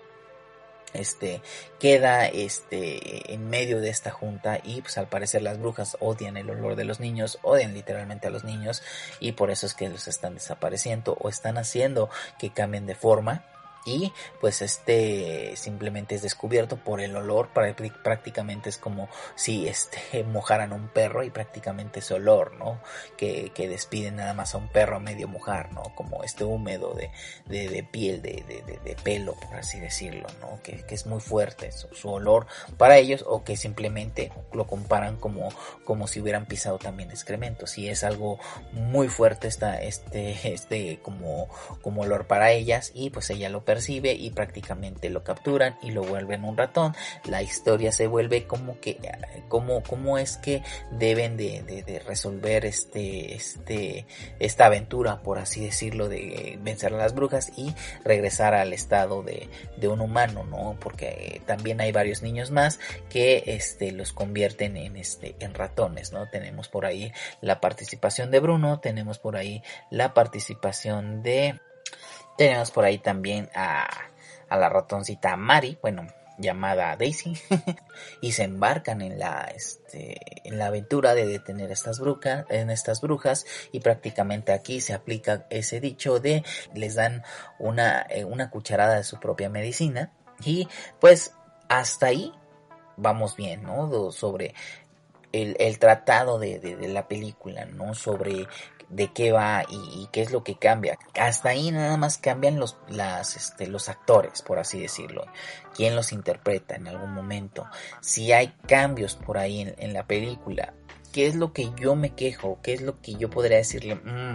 Este queda este en medio de esta junta y pues al parecer las brujas odian el olor de los niños, odian literalmente a los niños, y por eso es que los están desapareciendo o están haciendo que cambien de forma. Y pues este simplemente es descubierto por el olor. Prácticamente es como si este mojaran a un perro, y prácticamente ese olor, ¿no? Que, que despiden nada más a un perro a medio mojar, ¿no? Como este húmedo de, de, de piel, de, de, de, de pelo, por así decirlo, ¿no? Que, que es muy fuerte su, su olor para ellos, o que simplemente lo comparan como, como si hubieran pisado también excrementos. Y es algo muy fuerte esta, este, este como, como olor para ellas, y pues ella lo percibe y prácticamente lo capturan y lo vuelven un ratón. La historia se vuelve como que como, como es que deben de, de, de resolver este, este, esta aventura, por así decirlo, de vencer a las brujas y regresar al estado de, de un humano, ¿no? Porque también hay varios niños más que este, los convierten en, este, en ratones, ¿no? Tenemos por ahí la participación de Bruno, tenemos por ahí la participación de Tenemos por ahí también a, a la ratoncita Mari, bueno, llamada Daisy, y se embarcan en la, este, en la aventura de detener estas brujas, en estas brujas, y prácticamente aquí se aplica ese dicho de les dan una, eh, una cucharada de su propia medicina, y pues hasta ahí vamos bien, ¿no? Sobre el, el tratado de, de, de la película, ¿no? Sobre de qué va y, y qué es lo que cambia. Hasta ahí nada más cambian los, las, este, los actores, por así decirlo. Quién los interpreta en algún momento. Si hay cambios por ahí en, en la película. ¿Qué es lo que yo me quejo? ¿Qué es lo que yo podría decirle? Mmm,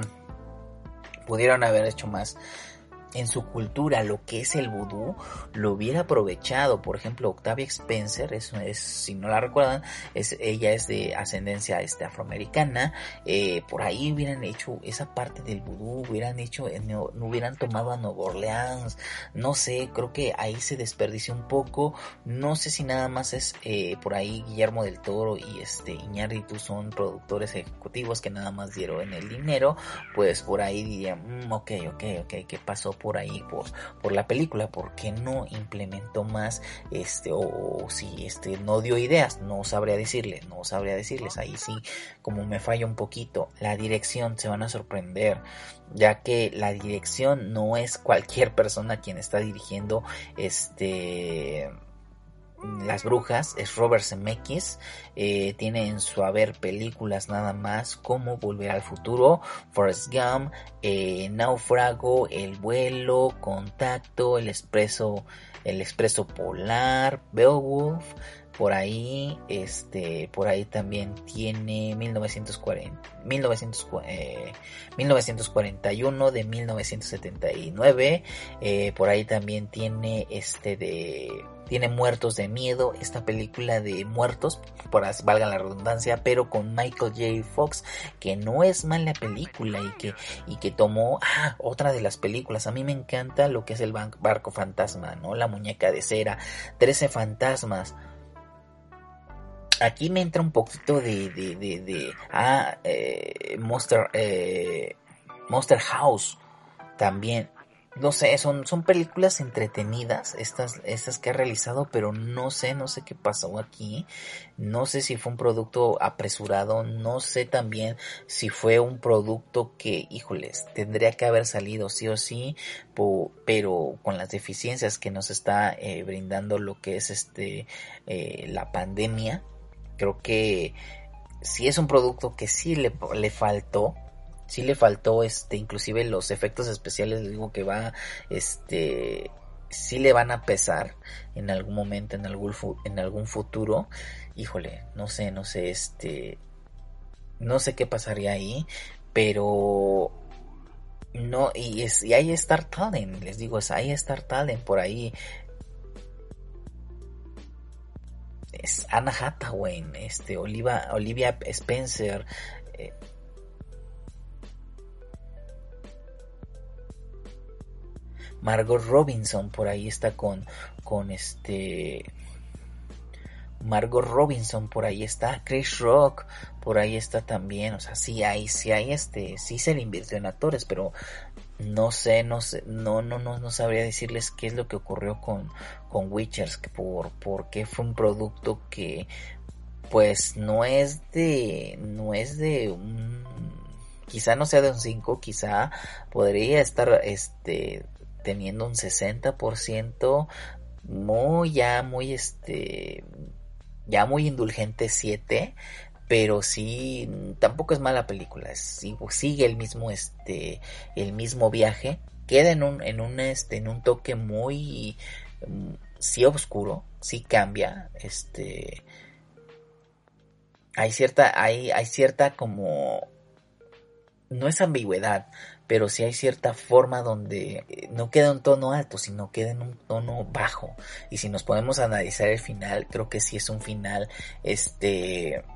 pudieron haber hecho más. En su cultura, lo que es el vudú, lo hubiera aprovechado. Por ejemplo, Octavia Spencer, es, es, si no la recuerdan, es, ella es de ascendencia este, afroamericana. Eh, por ahí hubieran hecho esa parte del vudú, hubieran hecho, no, no hubieran tomado a Nueva Orleans. No sé, creo que ahí se desperdició un poco. No sé si nada más es eh, por ahí Guillermo del Toro y este Iñárritu son productores ejecutivos que nada más dieron el dinero. Pues por ahí dirían, mmm, ok, ok, ok, ¿qué pasó por ahí por, por la película? ¿Por qué no implementó más este o, o si este no dio ideas? No sabría decirles, no sabría decirles, ahí sí como me falla un poquito. La dirección, se van a sorprender, ya que la dirección no es cualquier persona quien está dirigiendo este Las Brujas, es Robert Zemeckis. Eh, tiene en su haber películas nada más como Volver al Futuro, Forrest Gump, eh, Náufrago, El Vuelo, Contacto, El Expreso, El Expreso Polar, Beowulf. Por ahí, este, por ahí también tiene mil novecientos cuarenta, mil novecientos, eh, mil novecientos cuarenta y uno de mil novecientos setenta y nueve. Eh, por ahí también tiene este de tiene Muertos de Miedo, esta película de muertos, por así valga la redundancia, pero con Michael J. Fox, que no es mala película y que y que tomó ah, otra de las películas. A mí me encanta lo que es el barco fantasma, ¿no? La muñeca de cera, trece fantasmas. Aquí me entra un poquito de de de, de ah eh, Monster eh, Monster House también. no sé, son, son películas entretenidas estas, estas que ha realizado, pero no sé, no sé qué pasó aquí, no sé si fue un producto apresurado, no sé también si fue un producto que, híjoles, tendría que haber salido sí o sí, po, pero con las deficiencias que nos está eh, brindando lo que es este eh, la pandemia, creo que si es un producto que sí le, le faltó, sí le faltó, este, inclusive los efectos especiales, les digo que va, este, sí le van a pesar en algún momento, en algún, en algún futuro, híjole, no sé, no sé, este, no sé qué pasaría ahí, pero no, y es, y hay Star Talent, les digo, es, hay Star Talent por ahí, es Anna Hathaway, este, Olivia, Olivia Spencer, eh, Margot Robinson por ahí está con, con este, Margot Robinson por ahí está, Chris Rock por ahí está también, o sea, sí hay, sí hay este, sí se le invirtió en actores, pero no sé, no sé, no, no, no, no sabría decirles qué es lo que ocurrió con, con Witchers, que por, porque fue un producto que, pues, no es de, no es de un, quizá no sea de un cinco, quizá podría estar, este, teniendo un sesenta por ciento, muy ya muy este ya muy indulgente siete, pero sí tampoco es mala película, es, sigue el mismo este el mismo viaje, queda en un en un este en un toque muy sí oscuro, sí cambia, este hay cierta hay hay cierta como no es ambigüedad, pero sí hay cierta forma donde no queda un tono alto, sino queda en un tono bajo. Y si nos podemos analizar el final, creo que sí es un final, este...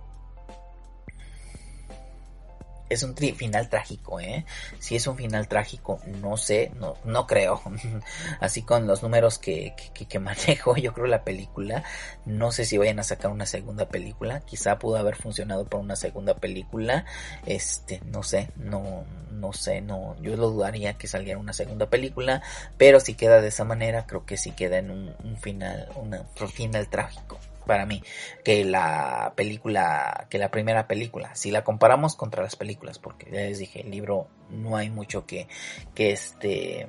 es un tri- final trágico, ¿eh? Si es un final trágico, no sé, no, no creo. Así con los números que, que, que manejo, yo creo la película, no sé si vayan a sacar una segunda película. Quizá pudo haber funcionado para una segunda película. Este, no sé, no, no sé, no, yo lo dudaría que saliera una segunda película. Pero si queda de esa manera, creo que sí queda en un, un final, una, un final trágico. Para mí, que la película, que la primera película, si la comparamos contra las películas, porque ya les dije, el libro no hay mucho que, que este,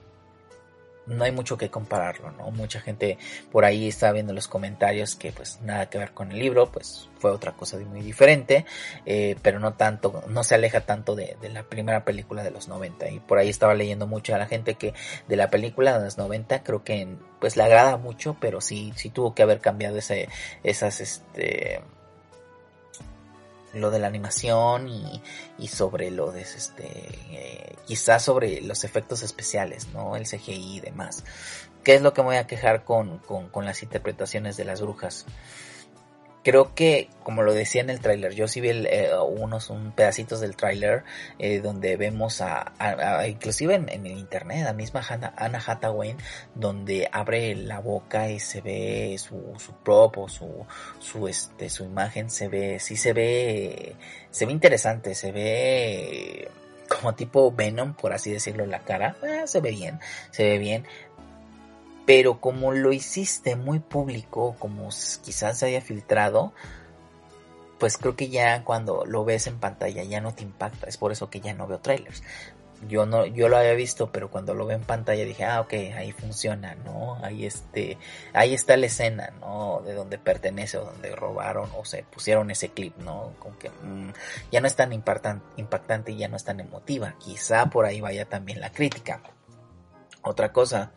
no hay mucho que compararlo, ¿no? Mucha gente por ahí está viendo los comentarios que pues nada que ver con el libro, pues fue otra cosa muy diferente, eh, pero no tanto, no se aleja tanto de, de la primera película de los noventa, y por ahí estaba leyendo mucho a la gente que de la película de los noventa creo que pues le agrada mucho, pero sí, sí tuvo que haber cambiado ese, esas, este... lo de la animación y, y sobre lo de este eh, quizás sobre los efectos especiales, ¿no? El C G I y demás. ¿Qué es lo que me voy a quejar con, con, con las interpretaciones de las brujas? Creo que, como lo decía en el tráiler, yo sí vi el, eh, unos un pedacitos del tráiler eh, donde vemos a, a, a inclusive en, en el internet, la misma Hannah, Anna Hathaway, donde abre la boca y se ve su, su prop o su, su, este, su imagen, se ve, sí se ve, se ve interesante, se ve como tipo Venom, por así decirlo, la cara, eh, se ve bien, se ve bien. Pero como lo hiciste muy público, como quizás se haya filtrado, pues creo que ya cuando lo ves en pantalla ya no te impacta. Es por eso que ya no veo trailers. Yo no, yo lo había visto, pero cuando lo veo en pantalla dije, ah, ok, ahí funciona, ¿no? Ahí este, ahí está la escena, ¿no? De donde pertenece o donde robaron o se pusieron ese clip, ¿no? Como que mmm, ya no es tan impactante, impactante y ya no es tan emotiva. Quizá por ahí vaya también la crítica. Otra cosa,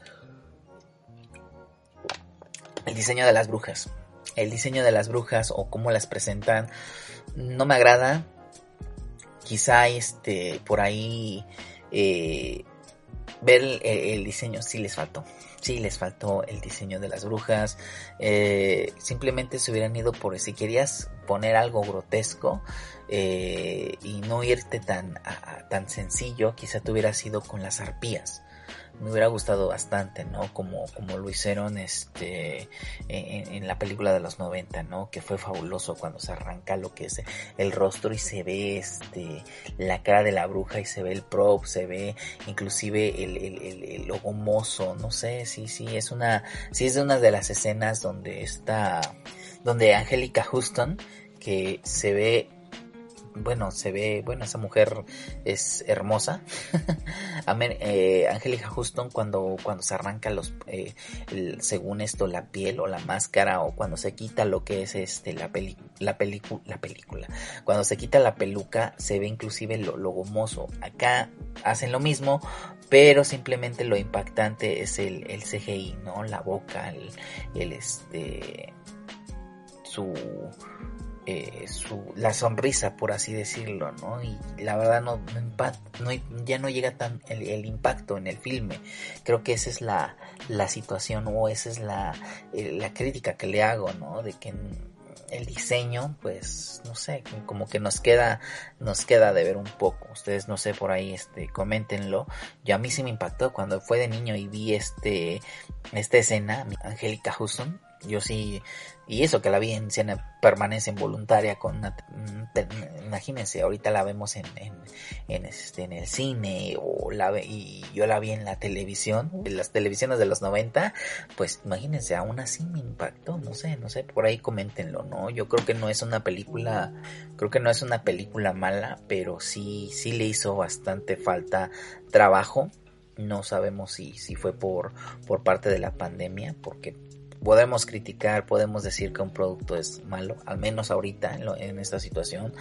el diseño de las brujas. El diseño de las brujas o cómo las presentan no me agrada. Quizá este por ahí eh, ver el, el diseño sí les faltó. Sí les faltó el diseño de las brujas. Eh, simplemente se hubieran ido por si querías poner algo grotesco eh, y no irte tan, a, tan sencillo. Quizá te hubieras ido con las arpías. me hubiera gustado bastante, ¿no? Como, como lo hicieron este en, en la película de los noventa, ¿no? Que fue fabuloso cuando se arranca lo que es el rostro y se ve este la cara de la bruja y se ve el prop, se ve inclusive el, el, el, el logo mozo, no sé, sí, sí, es una, sí es de una de las escenas donde está, donde Angélica Houston, que se ve, bueno, se ve, bueno, esa mujer es hermosa. eh, Angélica Houston cuando, cuando se arranca los, eh, el, según esto, la piel o la máscara, o cuando se quita lo que es este, la peli, la película, la película, cuando se quita la peluca, se ve inclusive lo, lo gomoso. Acá hacen lo mismo, pero simplemente lo impactante es el, el C G I, ¿no? La boca, el, el este, su, Eh, su, la sonrisa, por así decirlo, ¿no? Y la verdad no, no, impact, no ya no llega tan el, el impacto en el filme. Creo que esa es la, la situación, o esa es la, eh, la crítica que le hago, ¿no? De que el diseño, pues, no sé, como que nos queda, nos queda de ver un poco. Ustedes, no sé, por ahí, este, coméntenlo. Yo, a mí sí me impactó cuando fue de niño y vi este, esta escena, Angélica Houston. Yo sí, y eso que la vi en escena permanencia involuntaria con una, te, imagínense, ahorita la vemos en, en, en este, en el cine, o la ve, y yo la vi en la televisión, en las televisiones de los noventa, pues imagínense, aún así me impactó, no sé, no sé, por ahí coméntenlo, ¿no? Yo creo que no es una película, creo que no es una película mala, pero sí, sí le hizo bastante falta trabajo. No sabemos si, si fue por, por parte de la pandemia, porque podemos criticar, podemos decir que un producto es malo, al menos ahorita en, lo, en esta situación,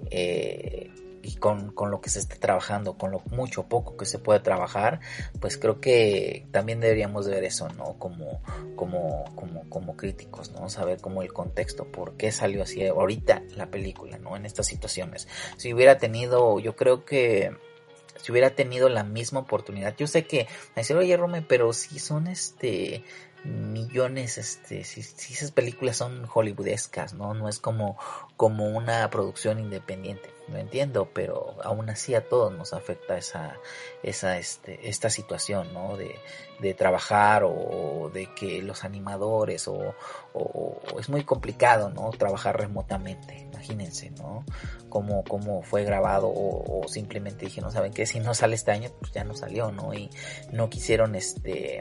eh, y con, con lo que se está trabajando, con lo mucho o poco que se puede trabajar, pues creo que también deberíamos de ver eso, ¿no? Como, como, como, como críticos, ¿no? Saber cómo el contexto, por qué salió así ahorita la película, ¿no? En estas situaciones. Si hubiera tenido, yo creo que si hubiera tenido la misma oportunidad, yo sé que me decía, oye Rome, pero si son este millones, este, si, si esas películas son hollywoodescas, ¿no? No es como, como una producción independiente, lo entiendo, pero aún así a todos nos afecta esa, esa, este, esta situación, ¿no? De, de trabajar, o de que los animadores, o, o, o es muy complicado, ¿no? Trabajar remotamente, imagínense, ¿no? Cómo, cómo fue grabado, o, o simplemente dijeron, ¿saben qué? Si no sale este año, pues ya no salió, ¿no? Y no quisieron, este,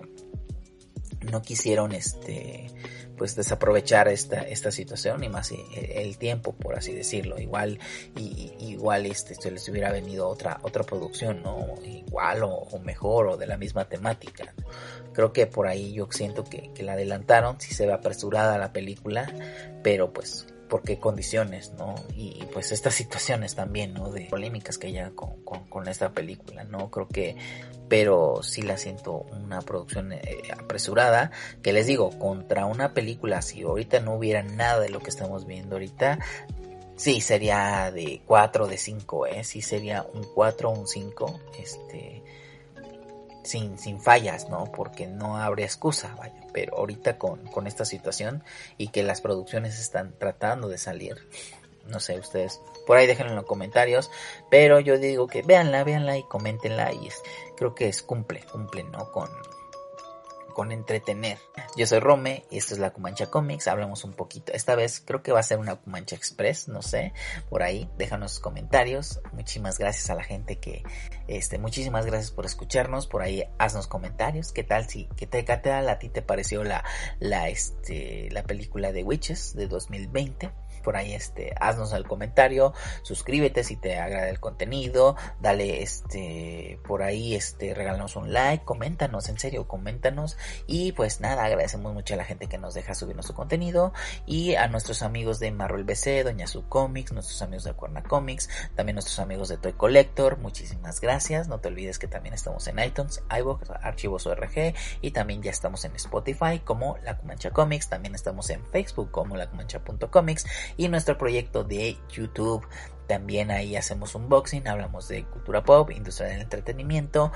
no quisieron este pues desaprovechar esta esta situación, y más el, el tiempo, por así decirlo. Igual y, igual este se les hubiera venido otra otra producción, no igual o, o mejor, o de la misma temática, ¿no? Creo que por ahí yo siento que, que la adelantaron, sí se ve apresurada la película, pero pues por qué condiciones, ¿no? Y, y pues estas situaciones también, ¿no? De polémicas que hay con, con, con esta película, ¿no? Creo que, pero sí la siento una producción eh, apresurada, que les digo, contra una película, si ahorita no hubiera nada de lo que estamos viendo ahorita, sí sería de cuatro, de cinco, ¿eh? Sí sería un cuatro, un cinco, este, sin, sin fallas, ¿no? Porque no habría excusa, vaya. Pero ahorita con, con esta situación, y que las producciones están tratando de salir, no sé, ustedes por ahí déjenlo en los comentarios, pero yo digo que véanla, véanla y coméntenla, y es, creo que es cumple, cumple, ¿no? Con, con entretener. Yo soy Rome y esto es la Cumancha Comics. Hablamos un poquito, esta vez creo que va a ser una Cumancha Express, no sé, por ahí déjanos sus comentarios. Muchísimas gracias a la gente que este muchísimas gracias por escucharnos. Por ahí haznos comentarios, qué tal, si qué te, qué tal a ti te pareció la la este la película de Witches de dos mil veinte. Por ahí este haznos el comentario, suscríbete si te agrada el contenido, dale este por ahí este regálanos un like, coméntanos, en serio, coméntanos. Y pues nada, agradecemos mucho a la gente que nos deja subir nuestro contenido, y a nuestros amigos de Marvel B C, Doña Su Comics, nuestros amigos de Cuerna Comics, también nuestros amigos de Toy Collector, muchísimas gracias. No te olvides que también estamos en iTunes, iVoox, Archivos O R G, y también ya estamos en Spotify como La Cumancha Comics, también estamos en Facebook como la cumancha punto comics, y nuestro proyecto de YouTube. También ahí hacemos unboxing, hablamos de cultura pop, industria del entretenimiento,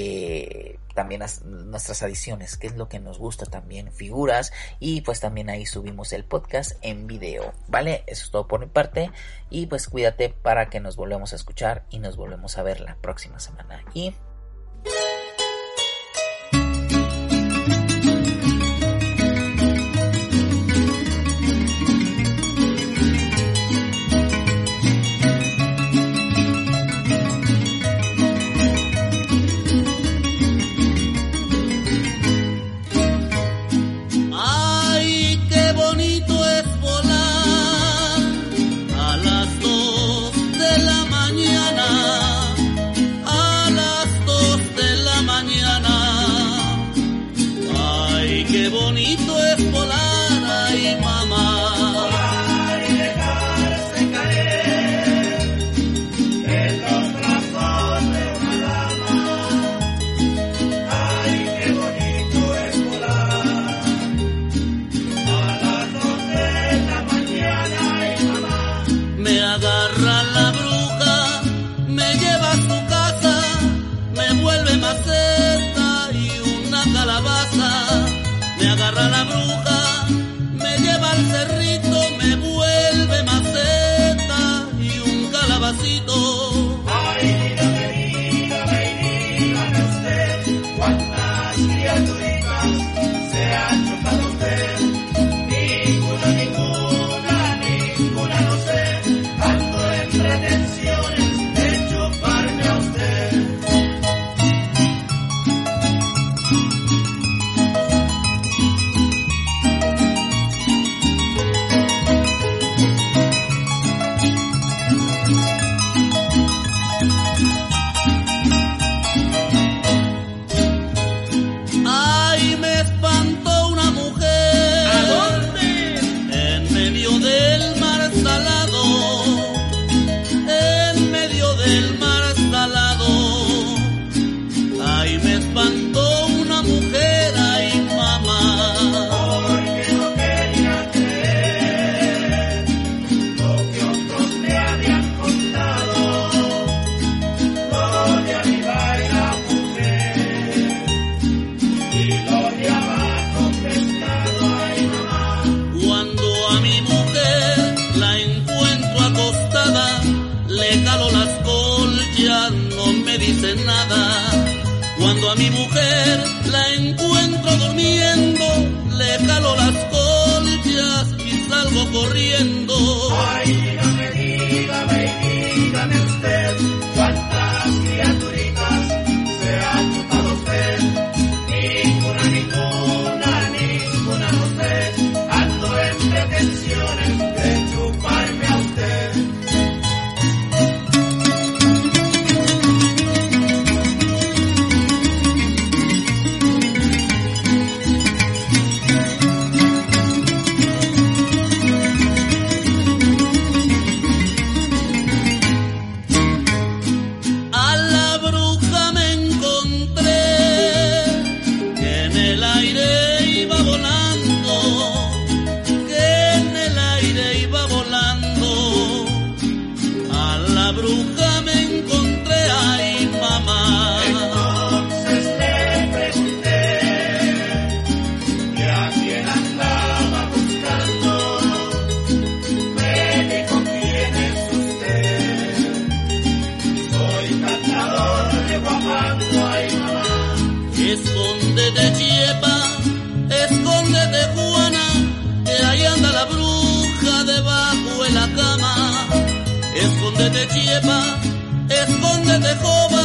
eh, también as, nuestras adiciones, que es lo que nos gusta también, figuras, y pues también ahí subimos el podcast en video, ¿vale? Eso es todo por mi parte, y pues cuídate para que nos volvamos a escuchar y nos volvemos a ver la próxima semana. Y vuelve maceta y una calabaza. Me agarra la bruja, me lleva al cerrito, me vuelve maceta y un calabacito. Ay, dígame, dígame, dígame usted, cuántas criaturitas se ha chupado usted. Ninguna, ninguna, ninguna, no sé, ando en pretensiones de chuparme a usted. Ay, me espantó una mujer. ¿A dónde? En medio del mar salado, en medio del mar salado. Ay, me espantó una mujer, ay, mamá. Porque no quería creer lo que otros me habían contado. Lo de arriba era mujer y lo de abajo pescado, ay mamá. Cuando a mi mujer la encuentro acostada, le calo las colchas, no me dice nada. Cuando a mi mujer la encuentro durmiendo, le calo las colchas y salgo corriendo. Ay, dígame, dígame, dígame usted, cuántas criaturitas se ha chupado usted. Ninguna, ninguna, ninguna, no sé, ando en pretensiones de chuparme a usted. A la bruja me encontré, que en el aire iba volando, que en el aire iba volando. A la bruja me encontré, ay mamá. Entonces le pregunté que a quién andaba buscando. Me dijo, ¿quién es usted? Soy cantador de guapango, ay mamá. Escóndete, Chiepa, escóndete, Juana, que ahí anda la bruja debajo de la cama. Escóndete, Chiepa, escóndete, Jova,